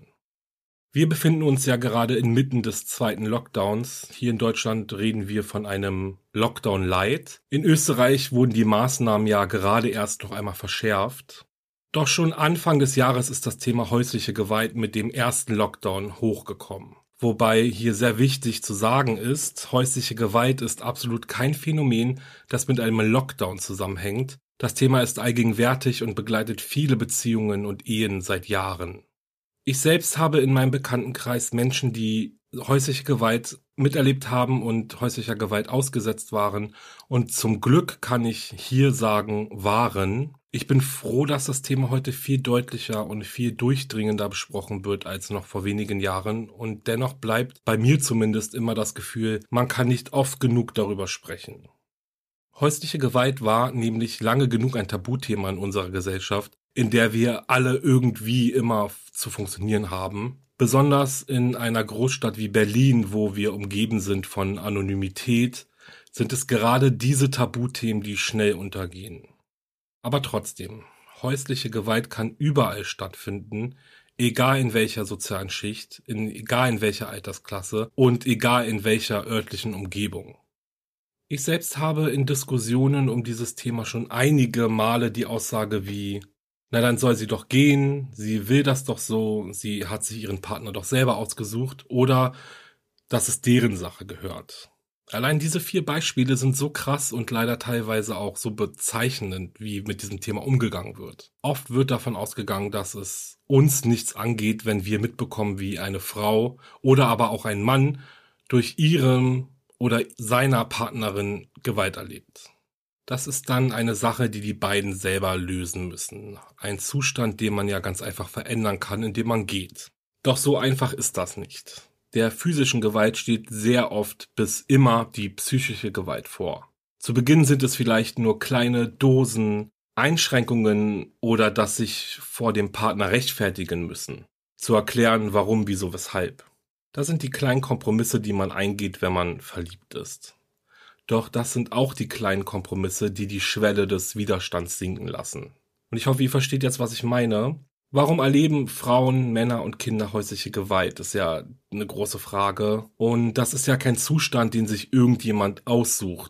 Wir befinden uns ja gerade inmitten des zweiten Lockdowns. Hier in Deutschland reden wir von einem Lockdown Light. In Österreich wurden die Maßnahmen ja gerade erst noch einmal verschärft. Doch schon Anfang des Jahres ist das Thema häusliche Gewalt mit dem ersten Lockdown hochgekommen. Wobei hier sehr wichtig zu sagen ist, häusliche Gewalt ist absolut kein Phänomen, das mit einem Lockdown zusammenhängt. Das Thema ist allgegenwärtig und begleitet viele Beziehungen und Ehen seit Jahren. Ich selbst habe in meinem Bekanntenkreis Menschen, die häusliche Gewalt miterlebt haben und häuslicher Gewalt ausgesetzt waren und zum Glück kann ich hier sagen, waren. Ich bin froh, dass das Thema heute viel deutlicher und viel durchdringender besprochen wird als noch vor wenigen Jahren und dennoch bleibt bei mir zumindest immer das Gefühl, man kann nicht oft genug darüber sprechen. Häusliche Gewalt war nämlich lange genug ein Tabuthema in unserer Gesellschaft, in der wir alle irgendwie immer zu funktionieren haben. Besonders in einer Großstadt wie Berlin, wo wir umgeben sind von Anonymität, sind es gerade diese Tabuthemen, die schnell untergehen. Aber trotzdem, häusliche Gewalt kann überall stattfinden, egal in welcher sozialen Schicht, egal in welcher Altersklasse und egal in welcher örtlichen Umgebung. Ich selbst habe in Diskussionen um dieses Thema schon einige Male die Aussage wie, na dann soll sie doch gehen, sie will das doch so, sie hat sich ihren Partner doch selber ausgesucht oder dass es deren Sache gehört. Allein diese 4 Beispiele sind so krass und leider teilweise auch so bezeichnend, wie mit diesem Thema umgegangen wird. Oft wird davon ausgegangen, dass es uns nichts angeht, wenn wir mitbekommen, wie eine Frau oder aber auch ein Mann durch ihrem oder seiner Partnerin Gewalt erlebt. Das ist dann eine Sache, die die beiden selber lösen müssen. Ein Zustand, den man ja ganz einfach verändern kann, indem man geht. Doch so einfach ist das nicht. Der physischen Gewalt steht sehr oft bis immer die psychische Gewalt vor. Zu Beginn sind es vielleicht nur kleine Dosen, Einschränkungen oder dass sich vor dem Partner rechtfertigen müssen. Zu erklären, warum, wieso, weshalb. Das sind die kleinen Kompromisse, die man eingeht, wenn man verliebt ist. Doch das sind auch die kleinen Kompromisse, die die Schwelle des Widerstands sinken lassen. Und ich hoffe, ihr versteht jetzt, was ich meine. Warum erleben Frauen, Männer und Kinder häusliche Gewalt? Das ist ja eine große Frage. Und das ist ja kein Zustand, den sich irgendjemand aussucht.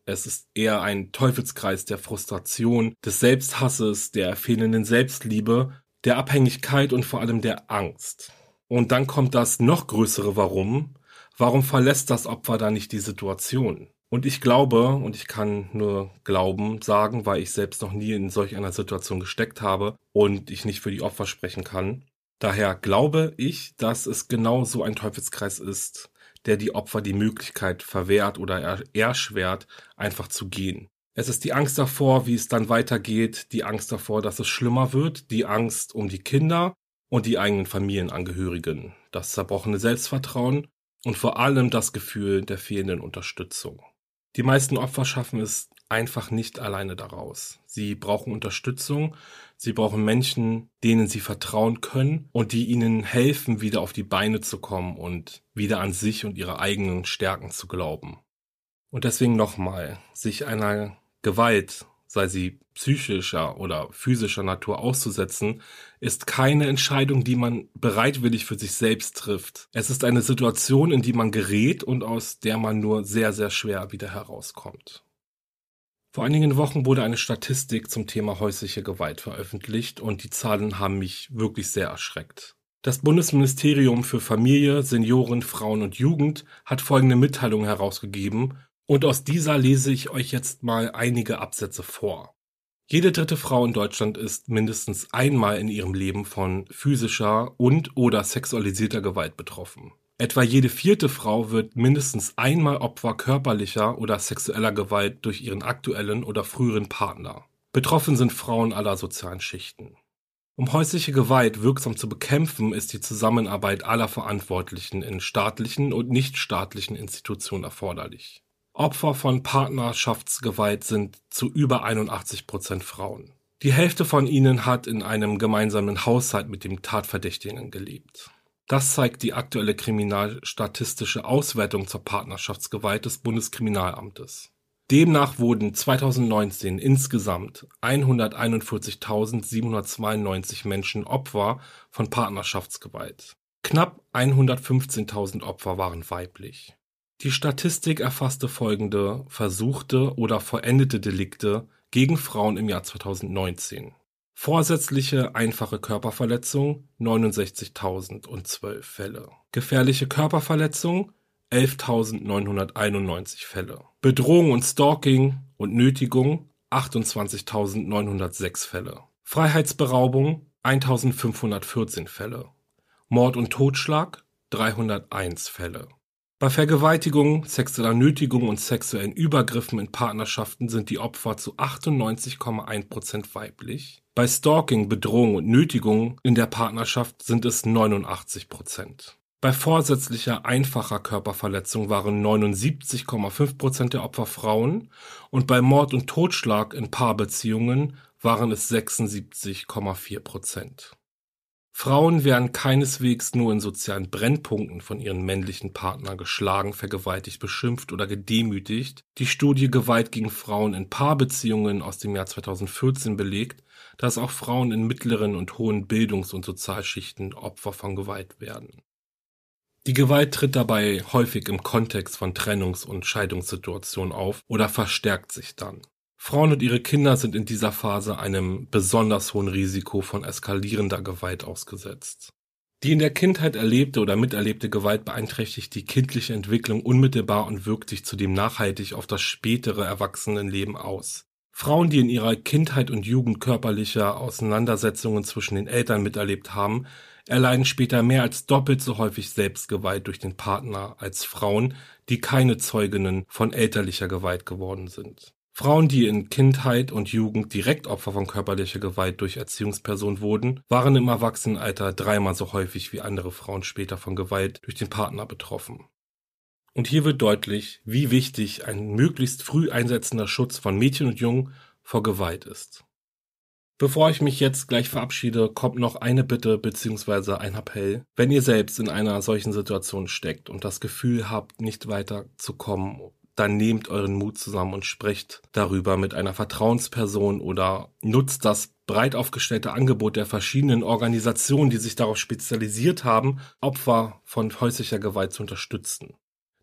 Es ist eher ein Teufelskreis der Frustration, des Selbsthasses, der fehlenden Selbstliebe, der Abhängigkeit und vor allem der Angst. Und dann kommt das noch größere Warum. Warum verlässt das Opfer dann nicht die Situation? Und ich glaube, und ich kann nur glauben sagen, weil ich selbst noch nie in solch einer Situation gesteckt habe und ich nicht für die Opfer sprechen kann. Daher glaube ich, dass es genau so ein Teufelskreis ist, der die Opfer die Möglichkeit verwehrt oder erschwert, einfach zu gehen. Es ist die Angst davor, wie es dann weitergeht, die Angst davor, dass es schlimmer wird, die Angst um die Kinder und die eigenen Familienangehörigen, das zerbrochene Selbstvertrauen und vor allem das Gefühl der fehlenden Unterstützung. Die meisten Opfer schaffen es einfach nicht alleine daraus. Sie brauchen Unterstützung, sie brauchen Menschen, denen sie vertrauen können und die ihnen helfen, wieder auf die Beine zu kommen und wieder an sich und ihre eigenen Stärken zu glauben. Und deswegen nochmal, sich einer Gewalt, sei sie psychischer oder physischer Natur auszusetzen, ist keine Entscheidung, die man bereitwillig für sich selbst trifft. Es ist eine Situation, in die man gerät und aus der man nur sehr, sehr schwer wieder herauskommt. Vor einigen Wochen wurde eine Statistik zum Thema häusliche Gewalt veröffentlicht und die Zahlen haben mich wirklich sehr erschreckt. Das Bundesministerium für Familie, Senioren, Frauen und Jugend hat folgende Mitteilung herausgegeben und aus dieser lese ich euch jetzt mal einige Absätze vor. Jede dritte Frau in Deutschland ist mindestens einmal in ihrem Leben von physischer und/oder sexualisierter Gewalt betroffen. Etwa jede vierte Frau wird mindestens einmal Opfer körperlicher oder sexueller Gewalt durch ihren aktuellen oder früheren Partner. Betroffen sind Frauen aller sozialen Schichten. Um häusliche Gewalt wirksam zu bekämpfen, ist die Zusammenarbeit aller Verantwortlichen in staatlichen und nichtstaatlichen Institutionen erforderlich. Opfer von Partnerschaftsgewalt sind zu über 81% Frauen. Die Hälfte von ihnen hat in einem gemeinsamen Haushalt mit dem Tatverdächtigen gelebt. Das zeigt die aktuelle kriminalstatistische Auswertung zur Partnerschaftsgewalt des Bundeskriminalamtes. Demnach wurden 2019 insgesamt 141.792 Menschen Opfer von Partnerschaftsgewalt. Knapp 115.000 Opfer waren weiblich. Die Statistik erfasste folgende versuchte oder vollendete Delikte gegen Frauen im Jahr 2019. Vorsätzliche einfache Körperverletzung 69.012 Fälle. Gefährliche Körperverletzung 11.991 Fälle. Bedrohung und Stalking und Nötigung 28.906 Fälle. Freiheitsberaubung 1.514 Fälle. Mord und Totschlag 301 Fälle. Bei Vergewaltigung, sexueller Nötigung und sexuellen Übergriffen in Partnerschaften sind die Opfer zu 98,1% weiblich. Bei Stalking, Bedrohung und Nötigung in der Partnerschaft sind es 89%. Bei vorsätzlicher einfacher Körperverletzung waren 79,5% der Opfer Frauen und bei Mord und Totschlag in Paarbeziehungen waren es 76,4%. Frauen werden keineswegs nur in sozialen Brennpunkten von ihren männlichen Partnern geschlagen, vergewaltigt, beschimpft oder gedemütigt. Die Studie Gewalt gegen Frauen in Paarbeziehungen aus dem Jahr 2014 belegt, dass auch Frauen in mittleren und hohen Bildungs- und Sozialschichten Opfer von Gewalt werden. Die Gewalt tritt dabei häufig im Kontext von Trennungs- und Scheidungssituationen auf oder verstärkt sich dann. Frauen und ihre Kinder sind in dieser Phase einem besonders hohen Risiko von eskalierender Gewalt ausgesetzt. Die in der Kindheit erlebte oder miterlebte Gewalt beeinträchtigt die kindliche Entwicklung unmittelbar und wirkt sich zudem nachhaltig auf das spätere Erwachsenenleben aus. Frauen, die in ihrer Kindheit und Jugend körperliche Auseinandersetzungen zwischen den Eltern miterlebt haben, erleiden später mehr als doppelt so häufig Selbstgewalt durch den Partner als Frauen, die keine Zeuginnen von elterlicher Gewalt geworden sind. Frauen, die in Kindheit und Jugend direkt Opfer von körperlicher Gewalt durch Erziehungspersonen wurden, waren im Erwachsenenalter 3-mal so häufig wie andere Frauen später von Gewalt durch den Partner betroffen. Und hier wird deutlich, wie wichtig ein möglichst früh einsetzender Schutz von Mädchen und Jungen vor Gewalt ist. Bevor ich mich jetzt gleich verabschiede, kommt noch eine Bitte bzw. ein Appell. Wenn ihr selbst in einer solchen Situation steckt und das Gefühl habt, nicht weiterzukommen, dann nehmt euren Mut zusammen und sprecht darüber mit einer Vertrauensperson oder nutzt das breit aufgestellte Angebot der verschiedenen Organisationen, die sich darauf spezialisiert haben, Opfer von häuslicher Gewalt zu unterstützen.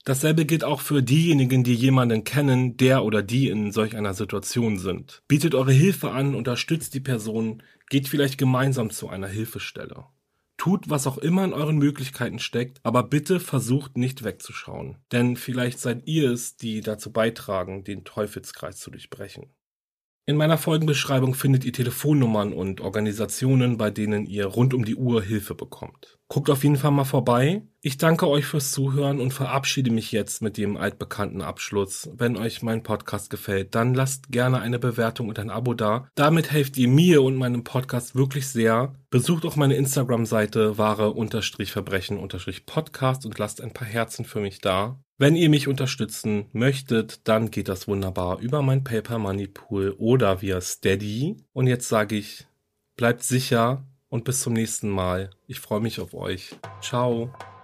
Dasselbe gilt auch für diejenigen, die jemanden kennen, der oder die in solch einer Situation sind. Bietet eure Hilfe an, unterstützt die Person, geht vielleicht gemeinsam zu einer Hilfestelle. Tut, was auch immer in euren Möglichkeiten steckt, aber bitte versucht nicht wegzuschauen. Denn vielleicht seid ihr es, die dazu beitragen, den Teufelskreis zu durchbrechen. In meiner Folgenbeschreibung findet ihr Telefonnummern und Organisationen, bei denen ihr rund um die Uhr Hilfe bekommt. Guckt auf jeden Fall mal vorbei. Ich danke euch fürs Zuhören und verabschiede mich jetzt mit dem altbekannten Abschluss. Wenn euch mein Podcast gefällt, dann lasst gerne eine Bewertung und ein Abo da. Damit helft ihr mir und meinem Podcast wirklich sehr. Besucht auch meine Instagram-Seite wahre-verbrechen-podcast und lasst ein paar Herzen für mich da. Wenn ihr mich unterstützen möchtet, dann geht das wunderbar über mein Paper Money Pool oder via Steady. Und jetzt sage ich, bleibt sicher und bis zum nächsten Mal. Ich freue mich auf euch. Ciao.